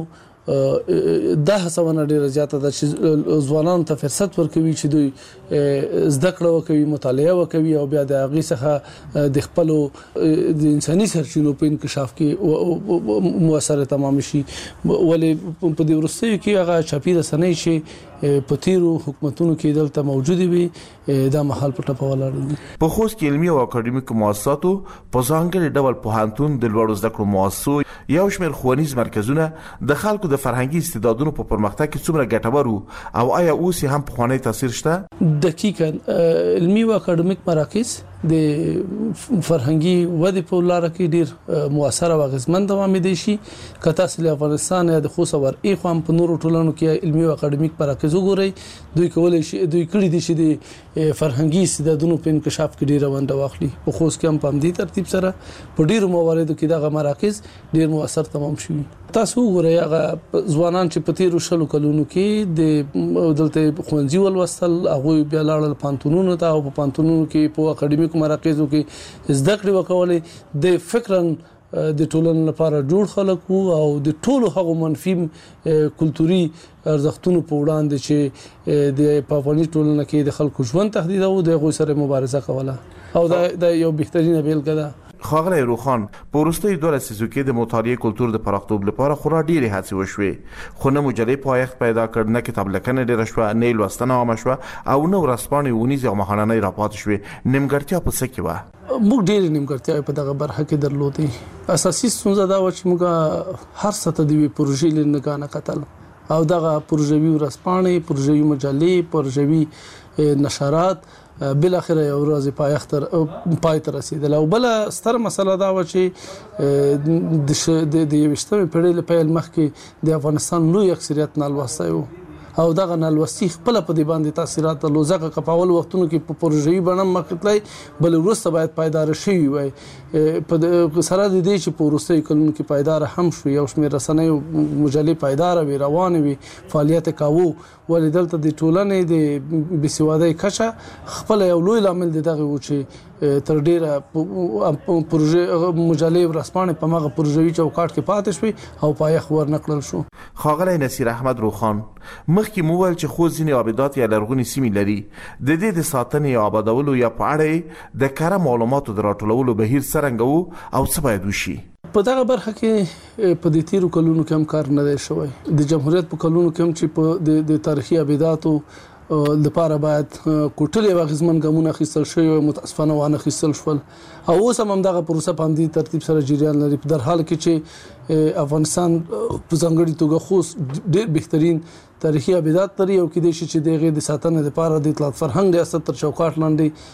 دا هڅونه ډیره زیاته ده چې ځوانانو ته فرصت ورکوي چې دوی زده کړه وکوي، مطالعه وکوي او بیا د هغې څخه د خپلو د انساني سرچینو په انکشاف کې مؤثره تمام شي. ولې په دې وروستیو کې هغه چاپي رسنۍ چې په تیرو حکومتونو کې دلته موجودې وي دا مهال په ټپه ولاړ دي. په خوست کې علمي او اکاډمیکو مؤسساتو په ځانګړي ډول پوهنتون، د لوړو زده کړو مؤسسو، یو شمېر ښوونیز مرکزونه د خلکو د فرهنګي استعدادونو په پرمختګ کې څومره ګټور او آیا اوس هم پخوانی تاثیر شته؟ دقیقاً علمي او اکاډمیک مراکز د فرهنګي ودې په لار کې ډیر موثر او اغیزمن دوام دي شي. کته اصلي افغانستان یا د خوست ور ایخوام په نورو ټولنو کې علمي او اکاډمیک مراکز وګوري، دوی کولای شي دوی کړی دي چې د فرهنګي استعدادونو په انکشاف کې ډیر ونده واخلي. په خوست کې هم په دې ترتیب سره په ډیرو مواردو کې دغه مراکز ډیر موثر تمام شوي. تاسو وګورئ هغه ځوانان چې په تیرو شلو کلونو کې د دلته ښوونځي ولوستل، هغوی بیا لاړل پانتونونو ته او په پانتونونو کې په اکاډمیکو مراکزو کې زده کړې وکولې. د فکراً د ټولنې لپاره جوړ خلک وو او د ټولو هغو منفي کلتوري ارزښتونو په وړاندې چې د په افغاني ټولنه کې د خلکو ژوند تهدیدوه د هغوی سره مبارزه کوله او دا یو بهترینه بیلګه ده. ښاغلی روخان، په وروستیو دوه لسیزو کې د مطالعې کلتور د پراختوب لپاره خورا ډېرې هڅې وشوې، خو نه مجلې پایښت پیدا کړ، نه کتاب لیکنه ډېره شوه، نه یې لوستنه عامه شوه او نه ورځپاڼې، ونیزې او مهالنۍ راپاتې شوې. نیمګړتیا په څه کې وه؟ موږ ډېرې نیمګړتیاوې په دغه برخه کې درلودې. اساسي ستونزه دا وه چې موږ هر څه ته د یوې پروژې له نګاه نه کتل او دغه پروژوي ورځپاڼې، پروژوي مجلې، پروژوي نشرات بل اخر یو ورځ پایښت پای ته رسیدل. او بل ستر مسله دا و چې د د یوشتمې پیړۍ له پیل مخکې د افغانستان لوی اکثریت نالوستی و او دغه نالوستي خپل په دې باندې تاثیرات درلود ځکه که په اول وختونو کې په پروژوي بڼه مخکې تللی بل وروسته باید پایدار شوي وای په سره د دې چې په وروستیو کلونو کې پایدار هم شو یو شمېر رسنیو مجلې پایداره وي روانې وي فعالیت یې کاوه ولې دلته د ټولنې د بېسوادۍ کچه خپله یو لوی لامل د دغه و چې تر ډیره پروژې مجلې ورځپاڼې په مغه پروژوي چوکاټ کې پاتې شوې او پایخ ورنکړل شو. ښاغلی نصیر احمد روخان مخکې مو وویل چې خوست ځینې آبادات یا لرغونې سیمې لري د دې د ساتنې یا آبادولو یا په اړه د کره معلوماتو د راټولولو بهیر څرنګه و او څه باید وشي؟ په دغه برخه کې په دې تیرو کلونو کې هم کار نه دی شوی د جمهوریت په کلونو کې هم چې په د تاریخي آباداتو لپاره باید کوټلې واغزمن ګامونه اخیستل شوی متاسفانه وانه اخیستل شول او اوس هم دغه پروسه په همدې ترتیب سره جریان لري په در حال کې چې افغانستان په ځانګړي توګه خوست ډېر بهترین تاریخي آبادات لري او کېدای شي چې دغه د ساتنې لپاره د اطلاعات فرهنګ ریاست تر چوکاټ لاندې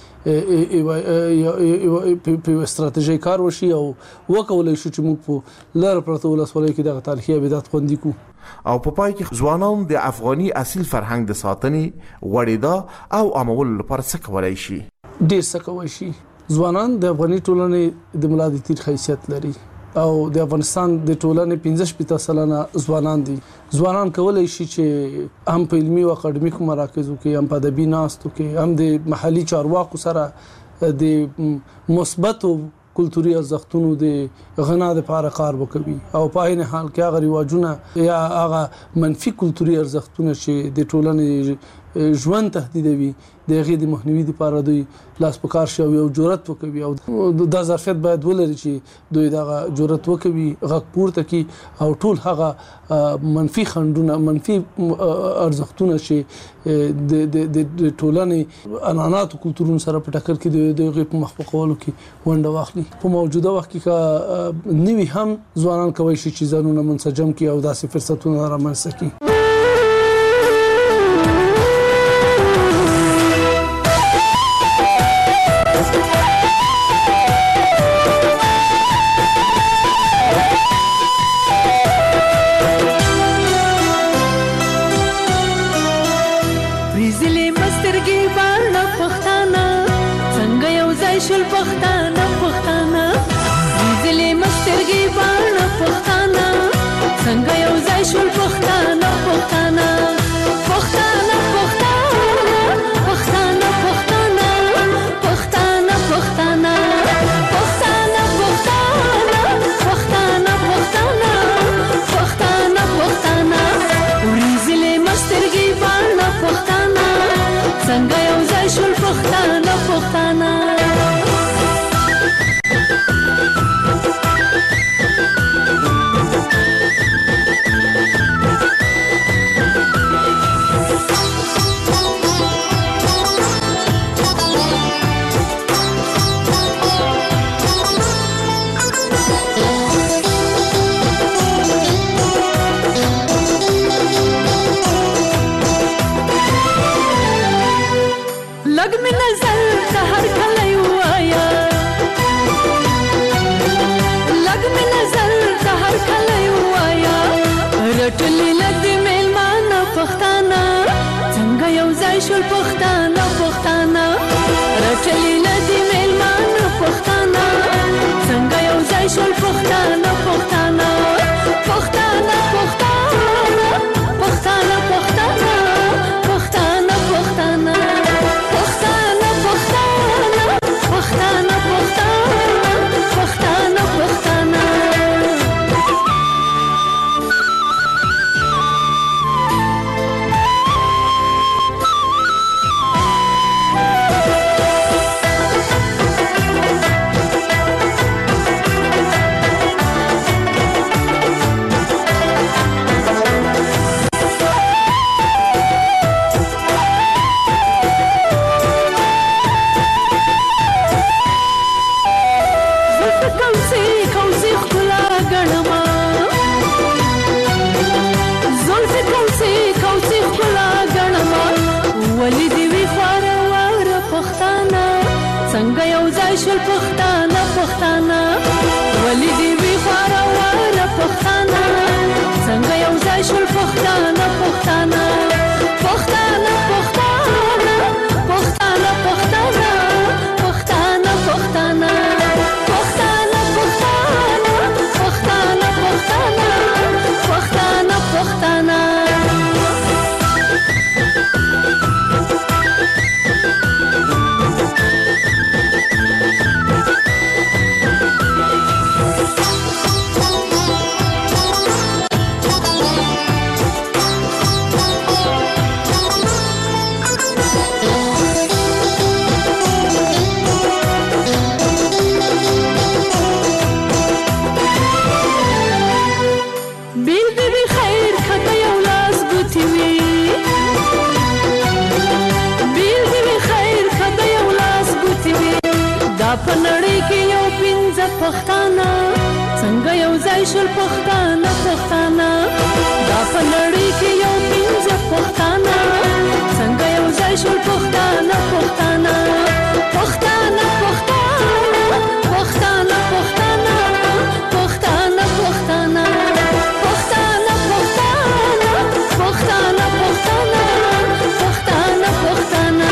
په استراتیژي کار وشي او وکولای شو چې موږ په لاره پرته ولسوالۍ کې دغه تاریخي آبادات خوندي کړو. او په پای کې ځوانان د افغاني اصیل فرهنګ د ساتنې غوړېدا او عامولو لپاره څه کولای شي؟ ډېر څه کولی شي. ځوانان د افغاني ټولنې د ملا د تیر حیثیت لري او د افغانستان د ټولنې پنځه شپېته سلنه ځوانان دي. ځوانان کولی شي چې هم په علمي او اکاډمیکو مراکزو کې هم په ادبي ناستو کې هم د محلي چارواکو سره د مثبتو کلتوري ارزښتونو د غنا لپاره کار وکوي او په عین حال کې هغه رواجونه یا هغه منفي کلتوري ارزښتونه چې د ټولنې ژوند تهدیدوي د هغې د مخنیوي لپاره دوی لاس په کار شي او یو جرأت وکوي او دا ظرفیت باید ولري چې دوی دغه جرأت وکوي غږ پورته کړي او ټول هغه منفي خنډونه منفي ارزښتونه چې د د ټولنې عنعناتو کلتورونو سره په ټکر کې د هغې په مخ په کولو کې ونډه واخلي. په موجوده وخت کې که نوي هم ځوانان کولی شي چې ځانونه منسجم کړي او داسې فرصتونه رامنځته کړي. شول پښتانه پښتانه راټلی ندی میلمانه پښتانه څنګه یو ځای شول پښتانه پښتانه پښتانه پښتانه پښتانه پښتانه پښتانه پښتانه پښتانه پښتانه پښتانه پښتانه پښتانه څنګه یو ځای شول پښتانه پښتانه ولې دی وی خواره واره پښتانه څنګه یو ځای شول پښتانه پښتانه پنړې کې یو پنځه پښتانه څنګه یو ځای شول پښتانه پښتانه دا پنړې کې یو پنځه پښتانه څنګه یو ځای شول پښتانه پښتانه پښتانه پښتانه پښتانه پښتانه پښتانه پښتانه پښتانه پښتانه پښتانه پښتانه پښتانه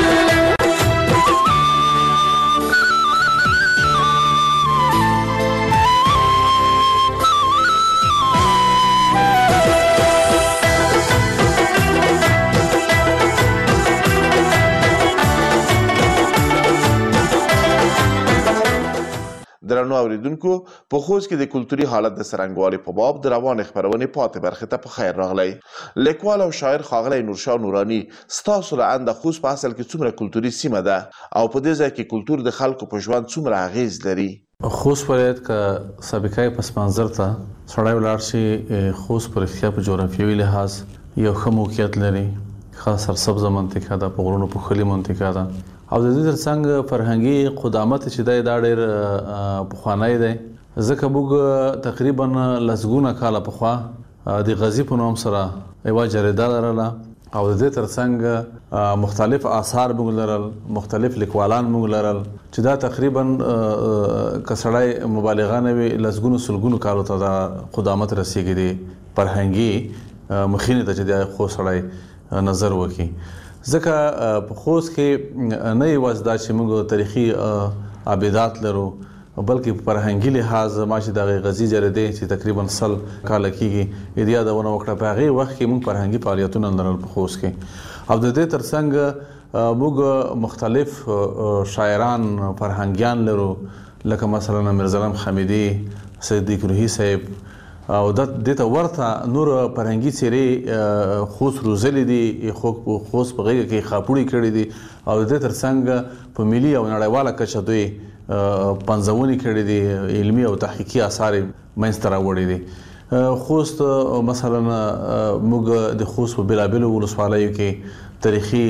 درنو اوریدونکو په خوست کې د کلتوري حالت د څرنګوالي په باب د روان خبرونې پاتې برخه ته په خیر راغلی. لیکوال او شاعر ښاغلی نورشاه نوراني ستاسو له انده خوست په اصل کې څومره کلتوري سیمه ده او په دې ځای کې کلتور د خلکو په ژوند څومره اغیز لري؟ خوست ولایت که سابقه پس منظر ته سړی ولاړ شي، خوست په رښتیا په جغرافیوي لحاظ یو ښه موقعیت لري، ښه سرسبزه منطقه ده، په غرونو پوښلې منطقه ده او د دې ترڅنګ فرهنګي قدامت چې دی دا ډېر پخوانی دی، ځکه موږ تقریبا لسګونه کاله پخوا د غزي په نوم سره یوه جریده لرله او د دې ترڅنګ مختلف آثار موږ لرل، مختلف لیکوالان موږ لرل چې دا تقریبا که سړی مبالغه نه وي لسګونو سلګونو کالو ته دا قدامت رسیږي دی فرهنګي مخینې ته چې دی خو سړی نظر وکړي. ځکه په خوست کې نه یوازې دا چې موږ تاریخي آبدات لرو بلکې په فرهنګي لحاظ ما چې دغه غزي جریدې چې تقریبا سل کاله کېږي د یادونه وکړه په هغې وخت کې موږ فرهنګي فعالیتونه لرل په خوست کې او د دې ترڅنګ موږ مختلف شاعران فرهنګیان لرو لکه مثلا میرزلم حمیدي، صدیق روحي صاحب او د دې ته ورته نور فرهنګي څیرې خوست روزلي دي، خوست په غېږه کې خاپوړي کړي دي او د دې ترڅنګ په ملي او نړیواله کچه دوی پنځونې کړي دي، علمي او تحقیقي آثار منځته راوړي دي. خوست مثلا موږ د خوست په بېلابېلو ولسوالیو کې تاریخي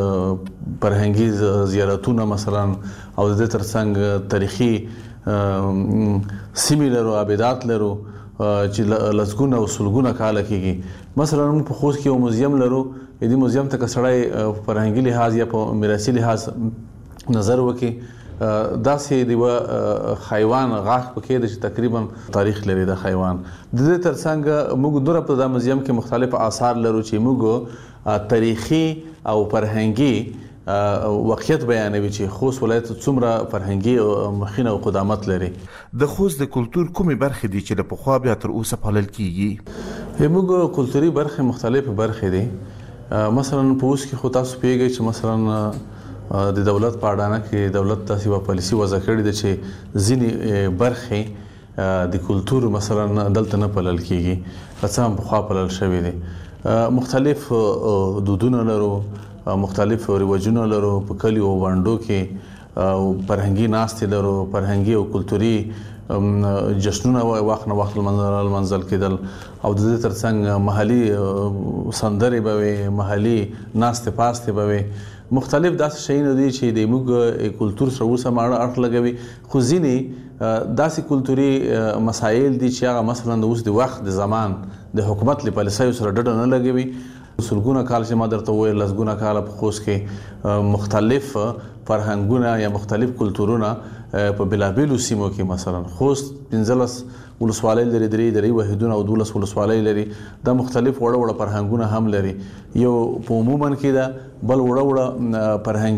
فرهنګي زیارتونه مثلا او د دې ترڅنګ تاریخي سیمې لرو، آبدات لرو چې لسګونه او سلګونه کاله کېږي. مثلا موږ په خوست کې یو موزیم لرو، دې موزیم ته که سړی فرهنګي لحاظ یا په میراثي لحاظ نظر وکړي داسې د یوه حیوان غاښ پکې ده چې تقریبا تاریخ لري د حیوان. د دې ترڅنګ موږ دوره په دا موزیم کې مختلف آثار لرو چې موږ تاریخي او فرهنګي واقعیت بیانوي چې خوست ولایت څومره فرهنګي مخینه او قدامت لري. د خوست د کلتور کومې برخې دي چې له پخوا بیا تر اوسه پالل کیږي؟ موږ کلتوري برخې مختلفې برخې دي. مثلا په اوس کې خو تاسو پوهیږئ چې مثلا د دولت په اډانه کې دولت داسې یوه پالیسي وضع کړې ده چې ځینې برخې د کلتور مثلا دلته نه پالل کیږي، که څه هم پخوا پالل شوي دي. مختلف دودونه لرو، مختلف رواجونه لرو، په کلیو او بانډو کې فرهنګي ناستې لرو، فرهنګي او کلتوري جشنونه وخت نه وخت لمانځل کېدل او د دې ترڅنګ محلي سندرې به وي، محلي ناستې پاستې به وي. مختلف داسې شیونه دي چې د موږ کلتور سره اوس هم اړه لګوي، خو ځینې داسې کلتوري مسایل دي چې هغه مثلا د اوس د وخت د زمان د حکومت له پالیسیو سره ډډه نه لګوي. سلګونه کال چې ما درته وویل لسګونه کاله په خوست کې مختلف فرهنګونه یا مختلف کلتورونه په بېلابېلو سیمو کې مثلا خوست پنځلس ولسوالۍ لري، درې درې واحدونه او دولس ولسوالۍ لري. دا مختلف وړه وړه فرهنګونه هم لري. یو په عموما کې ده، بل وړه وړه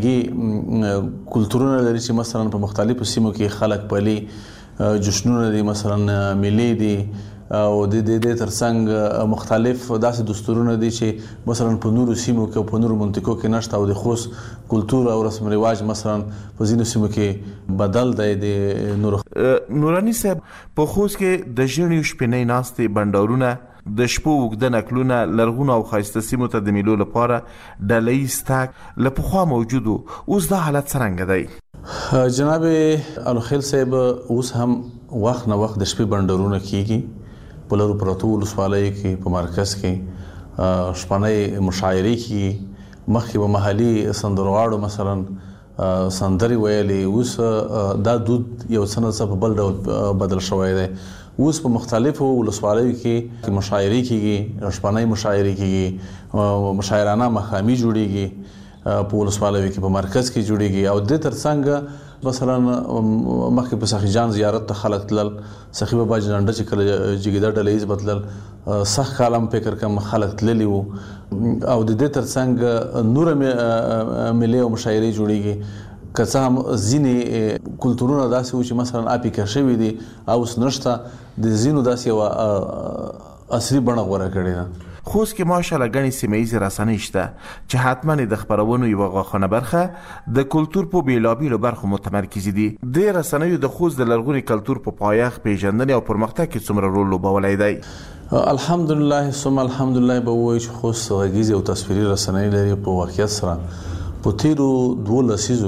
فرهنګي کلتورونه لري چې مثلا په مختلفو سیمو کې خلک پالي، جشنونه دي مثلا ملي دي او د دې ترڅنګ مختلف داسې دستورونه دي چې مثلا په نورو سیمو کې او په نورو منطقو کې نشته او د خوست کلتور او رسم رواج مثلا په ځینو سیمو کې بدل دی. د نور نوراني صاحب په خوست کې د ژڼیو شپنۍ ناستې بنډارونه د شپو اوږده نکلونه لرغونو او ښایسته سیمو ته د میلو لپاره ډله ییز تګ له پخوا موجود و، اوس دا حالت څرنګه دی؟ جناب الخیل صاحب اوس هم وخت نه وخت د شپې بنډارونه کیږي په لرو پرتو ولسوالیو کې، په مرکز کې شپنۍ مشاعرې کیږي. مخکې به محلي سندرغاړو مثلا سندري ویلي اوس دا دود یو څه نه په بل ډول بدل شوی دی. اوس په مختلفو ولسوالیو کې مشاعرې کېږي، شپنۍ مشاعرې کېږي، مشاعرانه مخامي جوړېږي په ولسوالیو کې، په مرکز کې جوړېږي. او د ترڅنګ مثلا مخکې په سخي جان زیارت ته خلک تلل، سخي بابا جنډه چې کله جګیدا ډلهیز بدلل سخ کالم فکر کم خلک تللی وو. او د دې ترڅنګ نور ملي او مشاعرې جوړېږي. که څه هم ځینې کلتورونه داسې وو چې مثلا اپیکه شوي دي او اوس نشته، د ځینو داسې یوه عصري بڼه غوره کړې ده. خوست کې ماشاءالله ګڼې سیمه ییزې رسنۍ شته چې حتما د خپرونو یوه غاښونه برخه د کلتور په بېلابېلو برخو متمرکزې دي. دې رسنیو د خوست د لرغوني کلتور په پایښت، پیژندنې او پرمختګ کې څومره رول لوبولی دی؟ الحمدلله ثم الحمدلله به ووایو چې خوست غږیزې او تصویري رسنۍ لري. په واقعیت سره په تیرو دوو لسیزو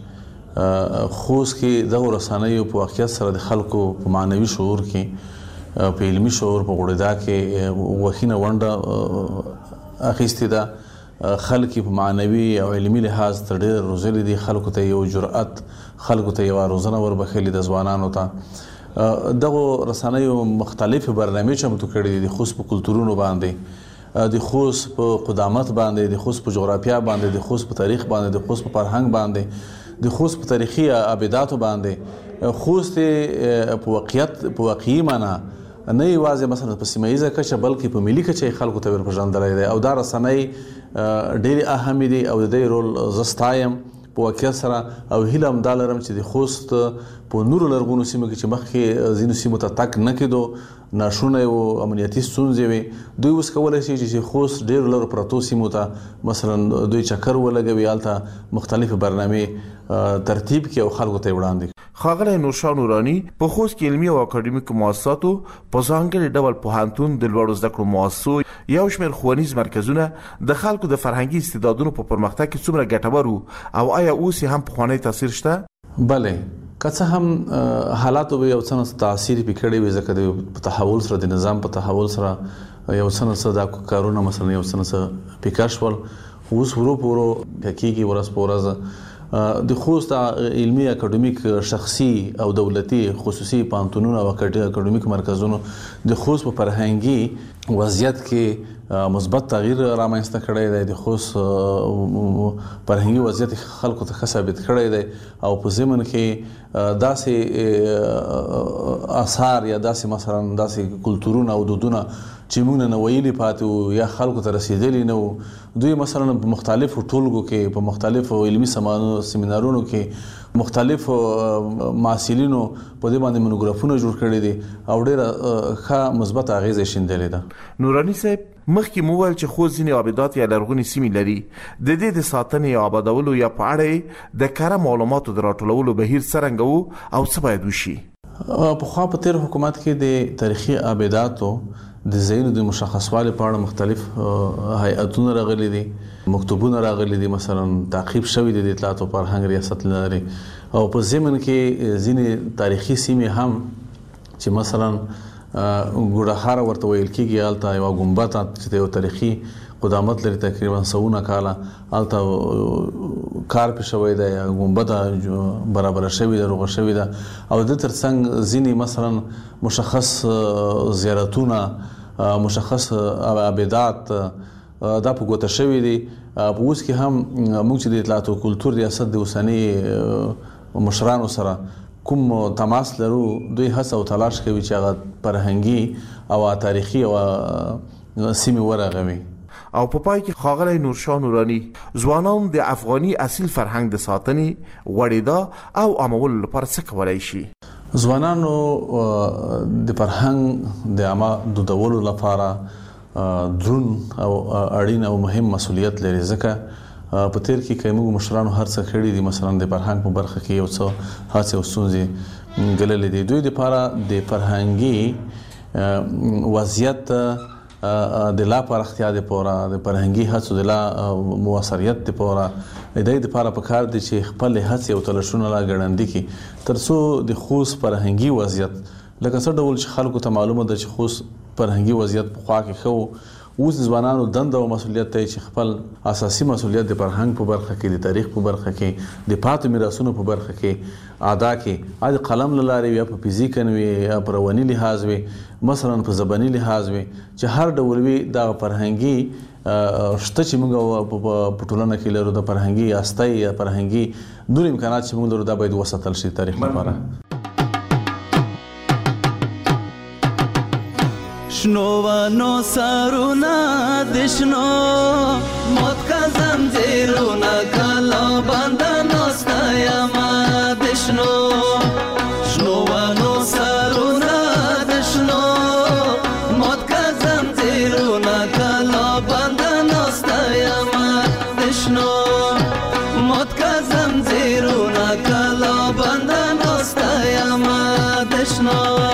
کې خوست کې دغو رسنیو په واقعیت سره د خلکو په معنوي شعور کې، په علمي شعور، په غوړېدا کې وخینه ونډه اخیستې ده. خلک په معنوي او علمي لحاظ تر ډېره روزلي دي. خلکو ته یو جرأت، خلکو ته یوه روزنه وربښلې ده ځوانانو ته. دغو رسنیو مختلفې برنامې چمتو کړي دي د خوست په کلتورونو باندې، د خوست په قدامت باندې، د خوست په جغرافیا باندې، د خوست په تاریخ باندې، د خوست په فرهنګ باندې، د خوست په تاریخي ابداتو باندې. خوست په واقعیت په واقعي معنا نه یوازې مثلا په سیمه ییزه کچه بلکې په ملي کچه خلکو ته ورپېژندلی دی. او دا رسنۍ ډېرې اهمې دي او د دې رول زه ستایم په واقعیت سره. او هیله هم دا لرم چې د خوست په نورو لرغونو سیمو کې چې مخکې ځینو سیمو ته تګ نه کېدو، ناشونی و، امنیتي ستونزې وې، دوی اوس کولی شي چې خوست ډېرو لرو پرتو سیمو ته مثلا دوی چکر ولګوي، هلته مختلفې برنامې ترتیب کړي او خلکو ته یې وړاندې. ښاغلی نورشاه نوراني په خوست کې علمي او اکاډمیکو مؤسساتو، په ځانګړي ډول پوهنتون، د لوړو زده کړو مؤسسو، یو شمېر ښوونیز مرکزونه د خلکو د فرهنګي استعدادونو په پرمختګ کې څومره ګټور وو؟ او آیا اوس یې هم پخوانی تاثیر شته؟ بلې، که څه هم حالاتو به یو څه نه تاثیر پې کړی وي، ځکه د په تحول سره، د نظام په تحول سره یو څه نه څه دا کارونه مثلا یو څه نه څه پیکه شول. اوس ورو په ورو کېږي، ورځ په ورځ. د خوست علمي اکاډمیک شخصي او دولتي خصوصي پوهنتونونه او اکاډمیک مرکزونو د خوست په فرهنګي وضعیت کې مثبت تغییر رامنځته کړی دی. د خوست فرهنګي وضعیت خلکو ته ښه ثابت کړی دی. او په ضمن کې داسې آثار یا داسې مثلا داسې کلتورونه او دودونه چې موږ نه ویلي پاتې وو یا خلکو ته رسېدلي نه وو، دوی مثلا په مختلفو ټولګو کې، په مختلفو علمي سیمینارونو کې، مختلفو محصلینو په دې باندې مونوګرافونه جوړ کړي دي او ډېره ښه مثبت اغېزه شیندلې ده. نوراني صاحب، مخکې مو وویل چې خوست ځینې آبادات یا لرغونې سیمې لري. د دې د ساتنې یا آبادولو یا په اړه د کره معلوماتو د راټولولو بهیر څرنګه وو او څه باید وشي؟ پخوا په تېر حکومت کې د تاریخي آباداتو د ځایونو د مشخصوالي په اړه مختلف هیئتونه راغلي دي، مکتوبونه راغلي دي، مثلا تعقیب شوي دي د اطلاعات او فرهنګ ریاست لري. او په ضمن کې ځینې تاریخي سیمې هم چې مثلا ګوډهاره ورته ویل کېږي، هلته یوه ګنبد چې د یو تاریخي قدامت لري، تقریبا سوونه کاله هلته کار پې شوی دی، ګنبده برابره شوې ده، روغه شوې ده. او د ترڅنګ ځینې مثلا مشخص زیارتونه، مشخص آبادات دا په ګوته شوي دي. په اوس کې هم موږ چې د اطلاعات او کلتور ریاست د اوسني مشرانو سره کوم تماس لرو، دوی هڅه او تلاش کوي چې هغه فرهنګي او تاریخي او سیمې ورغوي. او په پای کې ښاغلی نورشاه نوراني، ځوانان د افغاني اصیل فرهنګ د ساتنې، غوړېدا او عامولو لپاره څه کولی شي؟ ځوانانو د فرهنګ د عامه دودولو لپاره دروند او اړین او مهم مسؤلیت لري، ځکه په تیر کې که موږ مشرانو هر څه کړي دي، مثلا د فرهنګ په برخه کې یو څه هڅې او ستونزې ګاللې دي. دوی دپاره د فرهنګي وضعیت د لا پراختیا دپاره، د فرهنګي هڅو د لا مؤثریت دپاره د دې دپاره پکار دی چې خپلې هڅې او تلاشونه لا ګړندي کړي، تر څو د خوست فرهنګي وضعیت لکه څه ډول چې خلکو ته معلومه ده چې خوست فرهنګي وضعیت پخوا کې ښه و، اوس ځوانانو دنده او مسولیت ته چې خپل اساسي مسولیت د فرهنګ په برخه کې د تاریخ په برخه کې د پاتې میراثونو په برخه کې ادا کې اج قلم لاره یا په فزیکن وي یا په رواني لحاظ وي مثلا په زبانی لحاظ وي چې هر ډول وي د فرهنګي شته چې موږ په ټولنه کې لرو د فرهنګي استای یا فرهنګي نور امکانات چې موږ لرو دا باید وساتل شي تاریخ لپاره. شنوانو سارونا دشنو موت کا زنجیرونا کلا بندنو ستایما دشنو شنوانو سارونا دشنو موت کا زنجیرونا کلا بندنو ستایما دشنو موت کا زنجیرونا کلا بندنو ستایما دشنو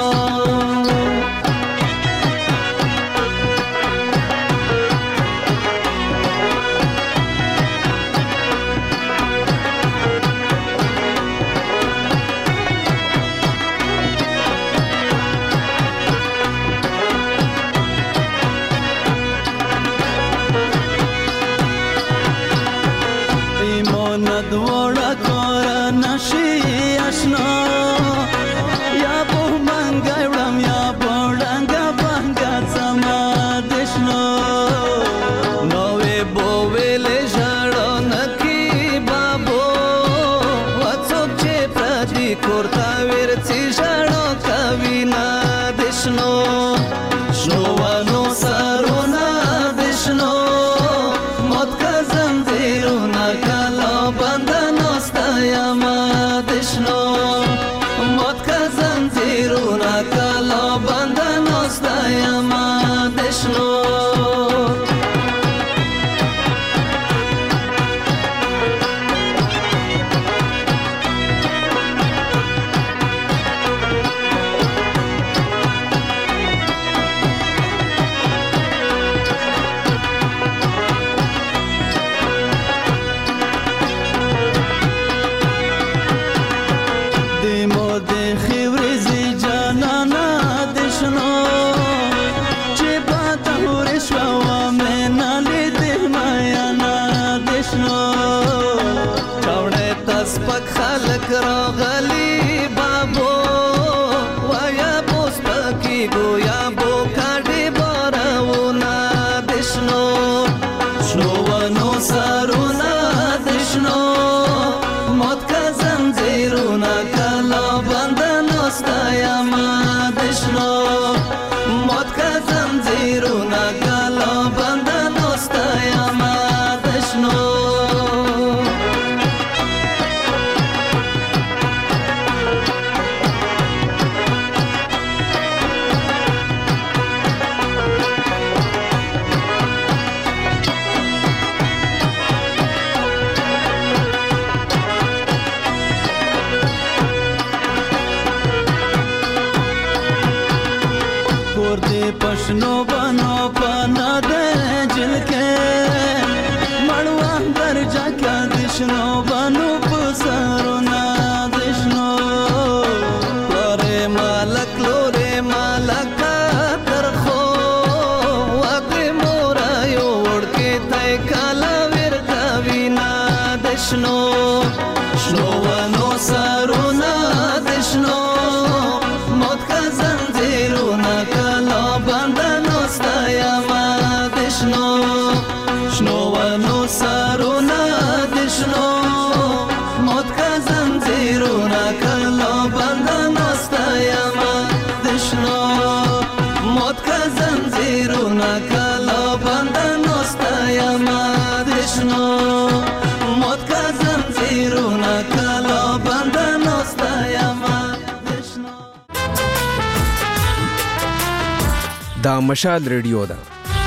دا مشال ریډیو ده.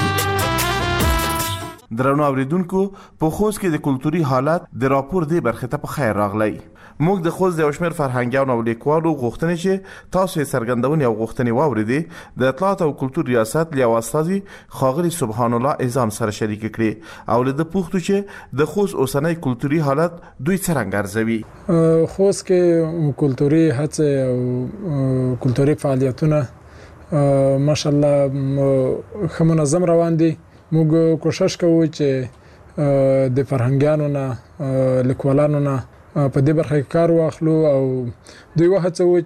درنو اوریدونکو په خوست کې د کلتوري حالت د راپور دی برخه ته په خیر راغلی. موږ د خوست د وشمیر فرهنګیانو او لیکوالو غوښتنې چې تاسو یې څرګندونې او غوښتنې واوریدې د اطلاعات او کلتور ریاست له استاذي خاغلی سبحان الله اعظم سره شریک کړي او له پوښتنه چې د خوست اوسنۍ کلتوري حالت دوی څنګه ارزوي. خوست کې کلتوري هڅه او کلتوري فعالیتونه ماشاءالله ښه منظم روان دي موږ کوشش کوو چې د فرهنګانو نه لیکوالانو نه په دې برخه کې کار واخلو او دوی وهڅوو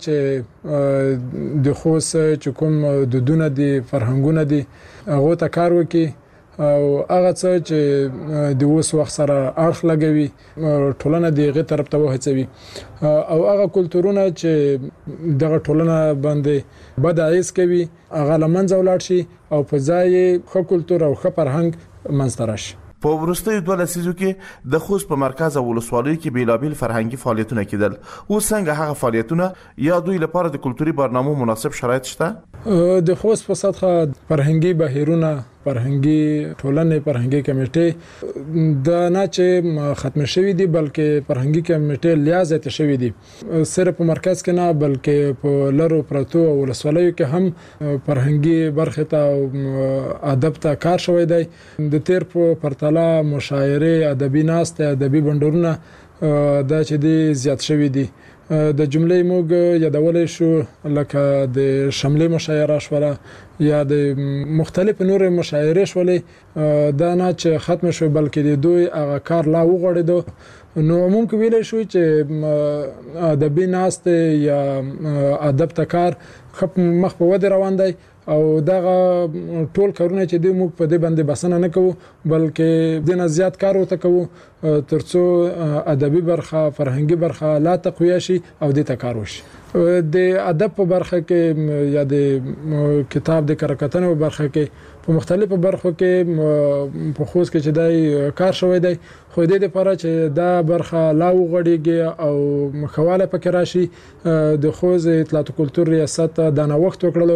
چې د خوست چې کوم دودونه دي فرهنګونه دي هغه ته کار وکړي او هغه څه چې د اوس وخت سره اړخ لګوي ټولنه دغه طرف ته وهڅوي او هغه کلتورونه چې دغه ټولنه باندې بد اغیز کوي هغه لمنځه ولاړ شي او په ځای خو کلتور او خو فرهنګ منځته راشي. په وروستیو دوه لسیزو کې د خوست په مرکز او ولسوالیو کې بیلابیل فرهنګي فعالیتونه کېدل. اوس څنګه هغه فعالیتونه یا دوی لپاره د کلتوري برنامو مناسب شرایط شته؟ د خوست په سطحه فرهنګي بهیرونه فرهنګي ټولنې فرهنګي کمیټې د نه چې ختم شوی دي بلکې فرهنګي کمیټې لیازه شوی دي صرف په مرکز کې نه بلکې په لرو پرتو او ولسوالیو کې هم فرهنګي برخه ته ادب ته کار شوی دی. د تیر په پرتله مشاعره ادبي ناست ادبي بندرونه دا چې دي زیات شوی دي. د جملې موږ یادولې شو لکه د شملې مشاعره شوله یا د مختلف نور مشاعره شولې دا نه چې ختم شو بلکې د دوی هغه کار لا وغوړېدو نو ممکن ویلې شو چې ادبي ناست یا ادب تکار خپ مخ په ود روان دی او دغه ټول کارونه چې د موږ په دې باندې بسنه نه کوو بلکې د نه زیات کار وته کوو ترڅو ادبي برخه فرهنګي برخه لا تقویه شي او د تکار وشي. د ادب په برخه کې یا د کتاب د کرکټنو برخه کې په مختلفو برخو کې په خوست کې چې دای کار شوی دی خو د دې لپاره چې دا برخه لا وغړیږي او مخاواله پکې راشي د خوست اطلاعات او کلتور ریاست دا نه وخت وکړلو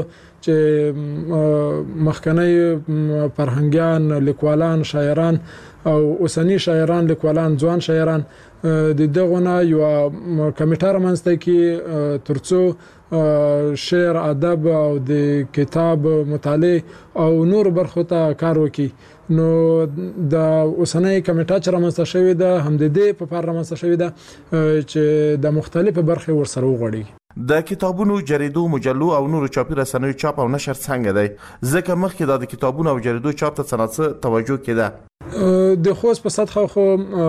چې مخکنی فرهنګیان لیکوالان شاعران او اوسنی شاعران لیکوالان ځوان شاعران د دغه نه یو کمیټه رامنځته کی ترڅو شعر ادب او د کتاب مطالعه او نور برخو ته کار وکړي. نو د اوسنۍ کمیټه چې رامنځته شوې ده هم د دې په پار رامنځته شوې ده چې د مختلفو برخو ورسره وغوړي. د کتابونو جریدو مجلو او نورو چاپي رسنیو چاپ او نشر څنګه دی ځکه مخکې د کتابونو او جریدو چاپ ته څنګه توجه کېده؟ د خوست په سطحه خو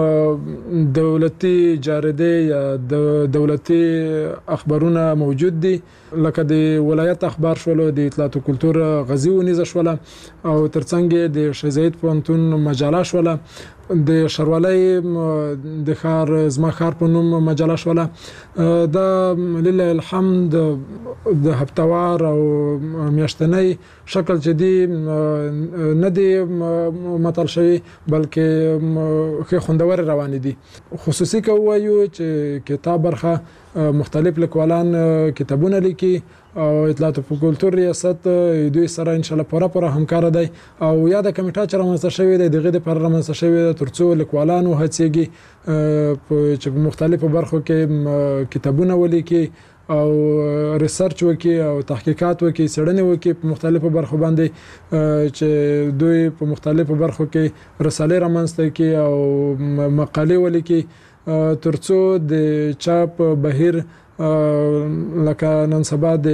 دولتي جریده یا د دولتي اخبارونه موجود دي لکه د ولایت اخبار شولو د اطلاعات او کلتور غزي ونیزه شوله او ترڅنګ د شهزاید پونتون مجله شوله د شروالۍ د خار زما خار په نوم مجله شوله دا لله الحمد د هفتوار او میاشتنی شکل چې دی نه دی مطل شوی بلکې خوندور روان دي. خصوصي کوي چې کتاب برخه مختلف لیکوالان کتابونه لیکي او اطلاعات او کلتور ریاست دوی سره ان شاء الله پوره پوره همکار دی او یا د کمیټه چې رامنځته شوی دی دغه د پر رامنځته شوی دی ترڅو لیکوالانو هڅېږي چې په مختلفو برخو کې کتابونه ولیکي او ریسرچ وکي او تحقیقات وکي څېړنې وکي په مختلفو برخو باندې چې دوی په مختلفو برخو کې رسالې رامنځته کوي او مقالې ولیکي ترڅو د چاپ بهیر لکه نن سبا د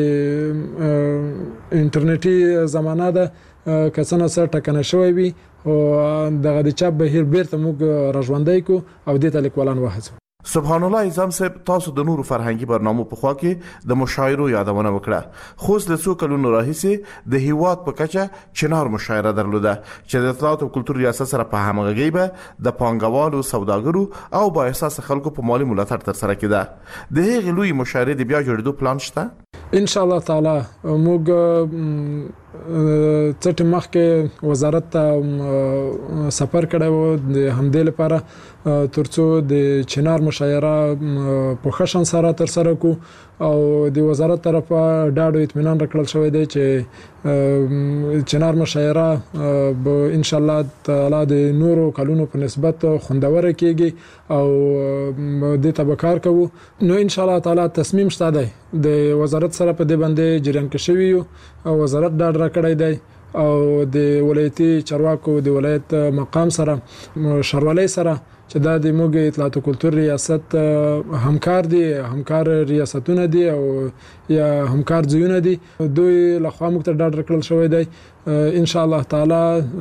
انټرنیټي زمانہ ده کسانه سره ټکنه شوی وي او دغه د چاپ بهیر بیرته موږ راژوندی کو او د لیکوالان وهڅو. سبحان الله اعظم صاحب تاسو د نورو فرهنګي برنامو په خوا کې د مشاعرو یادونه وکړه. خوست له څو کلونو راهیسې د هیواد په کچه چنار مشاعره درلوده چې د اطلاعات او کلتور ریاست سره په همغږي به د پانګوالو سوداګرو او با احساس خلکو په مالی ملاتړ تر سره کېده. د هغې لوی مشاعرې د بیا جوړېدو پلان شته؟ ان شاء الله تعالی موږ څټ مخکې وزارت ته سفر کړو د همدې لپاره ترڅو د چنار مشاعره په خشن سره تر سره کو او د وزارت طرفه ډاډو اطمینان راکړل شوی دی چې چنار مشاعره به ان شاء الله تعالی د نورو کلونو په نسبت خوندوره کیږي او د تبکار کوو. نو ان شاء الله تعالی تصمیم شته دی د وزارت سره په دې باندې جریان کې شوی او وزارت ډاډ راکړی دی او د ولایتي چارواکو د ولایت مقام سره شروالۍ سره چې دا د موږ اطلاعات او کلتور ریاست همکار دي همکار ریاستونه دي او یا همکار ځایونه دي دوی لخوا موږ ته ډاډ ورکړل شوی دی ان شاء الله تعالی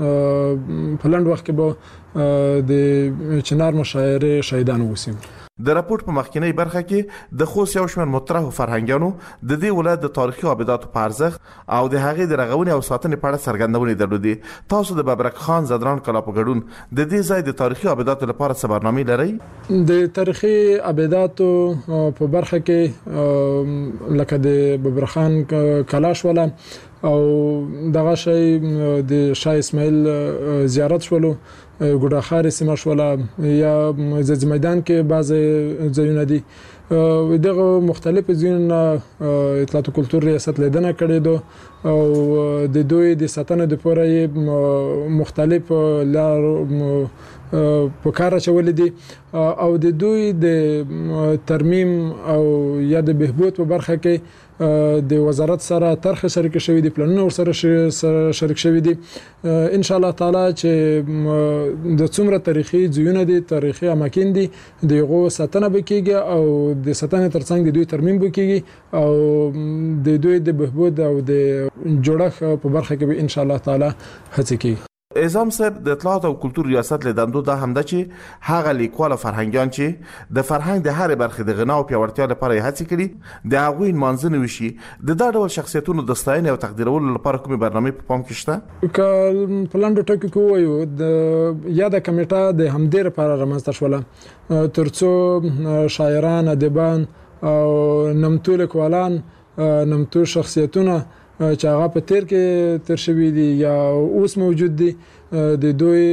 په لنډ وخت کې به د چنار مشاعره شهیدان ووسیم. د راپورټ په مخکینی برخه کې د خوست یو شمېر مطرح فرهنګانو د دې ولایت د تاریخي ابداتو په ارزښت او د هغې د رغونې او ساتنې په اړه څرګندونې درلودې. تاسو د ببرک خان زدران کلا په ګډون د دې ځای د تاریخي ابداتو لپاره څه برنامې لرئ؟ د تاریخي ابداتو په برخه کې لکه د ببرک خان کلا شوله او دغه شی د شاه اسماعیل زیارت شولو ګوډه خار سیمه شوله یا زج میدان کې بعض ځایونه دي دغه مختلف ځایونه اطلاعات او کلتور ریاست لیدنه کړې ده او د دوی د ساتنې لپاره مختلف لار په کار اچولې دي او د دوی د ترمیم او یا د بهبود په برخه کې د وزارت سره طرح شریک شوی دي پلانونه ورسره شریک شوی دي ان شاء الله تعالی چې د څومره تاریخي ځایونه دي تاریخي اماکن دي دغه ساتنه وکړي او د ساتنې ترڅنګ د دوی ترمیم وکړي او د دوی د بهبود او د جوړښت په برخه کې به ان شاء الله تعالی هڅه کوي. اعظم صاحب د اطلاعات او کلتور ریاست لیدندو دا هم ده چې هغه لیکوال فرهنګیان چې د فرهنګ د هر برخې د غنا او پیاوړتیا لپاره هڅې کړي د هغوی منځنه وشي د دا ډول شخصیتونو د ستاینې او تقدیرولو لپاره کومې برنامې په پام کې شته؟ که په لنډو ټکو کې ووایو د یاده کمیټه د همدې لپاره رامنځته شوله ترڅو شاعران ادیبان او نمتو لیکوالان نمتو شخصیتونه چې هغه په تیر کې تر شوی دي یا اوس موجود دي د دوی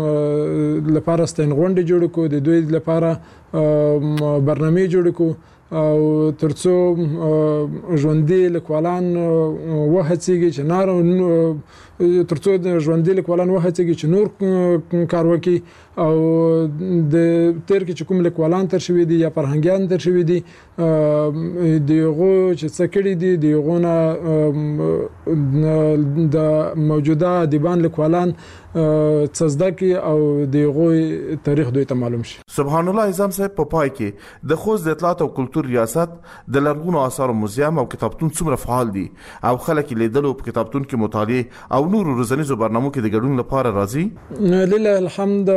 لپاره ستنغونډه جوړ کو د دوی لپاره برنامه جوړ کو او ترڅو ژوندۍ لیکوالان وهڅیږي چې نار ترڅو د ژوندۍ لیکوالان وهڅیږي چې نور کار وکړي او د تیر کې کوم لیکوالان تر شوی دي یا فرهنګیان تر شوی دي دغه چې څه کړي دي دغه د موجوده ادیبان لیکوالان تصدیق او دغه تاریخ دوی ته معلوم شي. سبحان الله. اعظم صاحب په پای کې د خوست د اطلاعات او کلتور ریاست د لرغونو آثارو موزیم او کتابتون څومره فعال دي او خلک لیدلو په کتابتون کې مطالعه او نورو روزنیزو برنامو کې د ګډون لپاره راځي؟ لله الحمد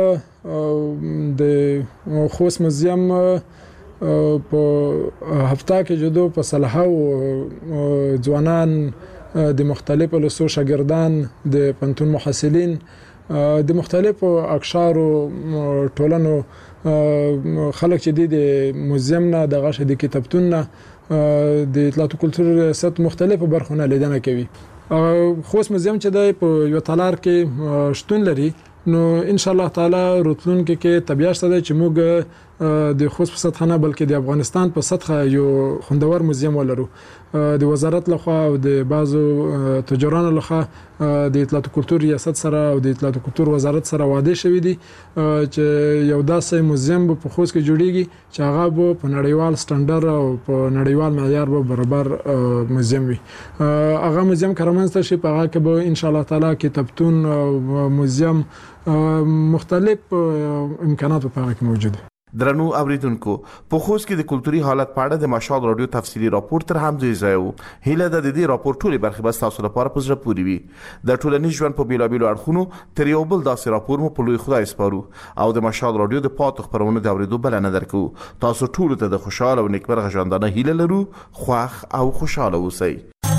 د خوست موزیم په هفته کې جدو په صلاحو ځوانان د مختلفو لسو شاګردان د پنتون محصلین د مختلفو اقشارو ټولنو خلک چې د موزیم نه د غشه د کتابتون نه د اطلاعات او کلتور ریاست مختلفو برخونه لیدنه کوي. خوست موزیم چې د په یو تالار کې شتون لري نو ان شاء الله تعالی راتلونکي کې طبيعت ده چې موږ د خوست په سطح نه بلکې د افغانستان په سطح یو خوندور موزیم ولرو. د وزارت لخوا او د بعضو تجارانو لخوا د اطلاعات او کلتور ریاست سره او د اطلاعات او کلتور وزارت سره وعده شوې دي چې یو داسې موزیم په خوست کې جوړیږي چې هغه په نړیوال سټانډرډ او په نړیوال معیار به برابر موزیم وي. هغه موزیم کارمنځ شي په هغه کې به ان شاء الله تعالی کتابتون او موزیم مختلف امکانات په هغه کې موجود دي. درنو اوریدونکو په خوست کې د کلتوري حالت په اړه د مشال رادیو تفصیلی راپور تر هم ځای ځایو هیله ده د دې راپور ټولې برخې بس تاسو لپاره په زړه پورې وي. د ټولنیز ژوند په بیلابیلو اړخونو تر یو بل داسې راپور مو په لوی خدای سپارو او د مشال رادیو د پاتو خبرونه د اوریدو بلنه درکو. تاسو ټول ته د خوشاله او نیکمرغه ژوندانه هیله لرو. خوښ او خوشاله اوسئ.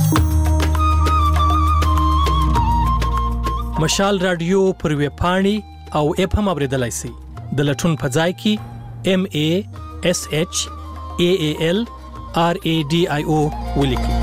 مشال رادیو پر ویب پاڼې او اپ هم اوریدلای شئ. د لټون په ځای کې M A S H A A L R A D I O ولیکئ.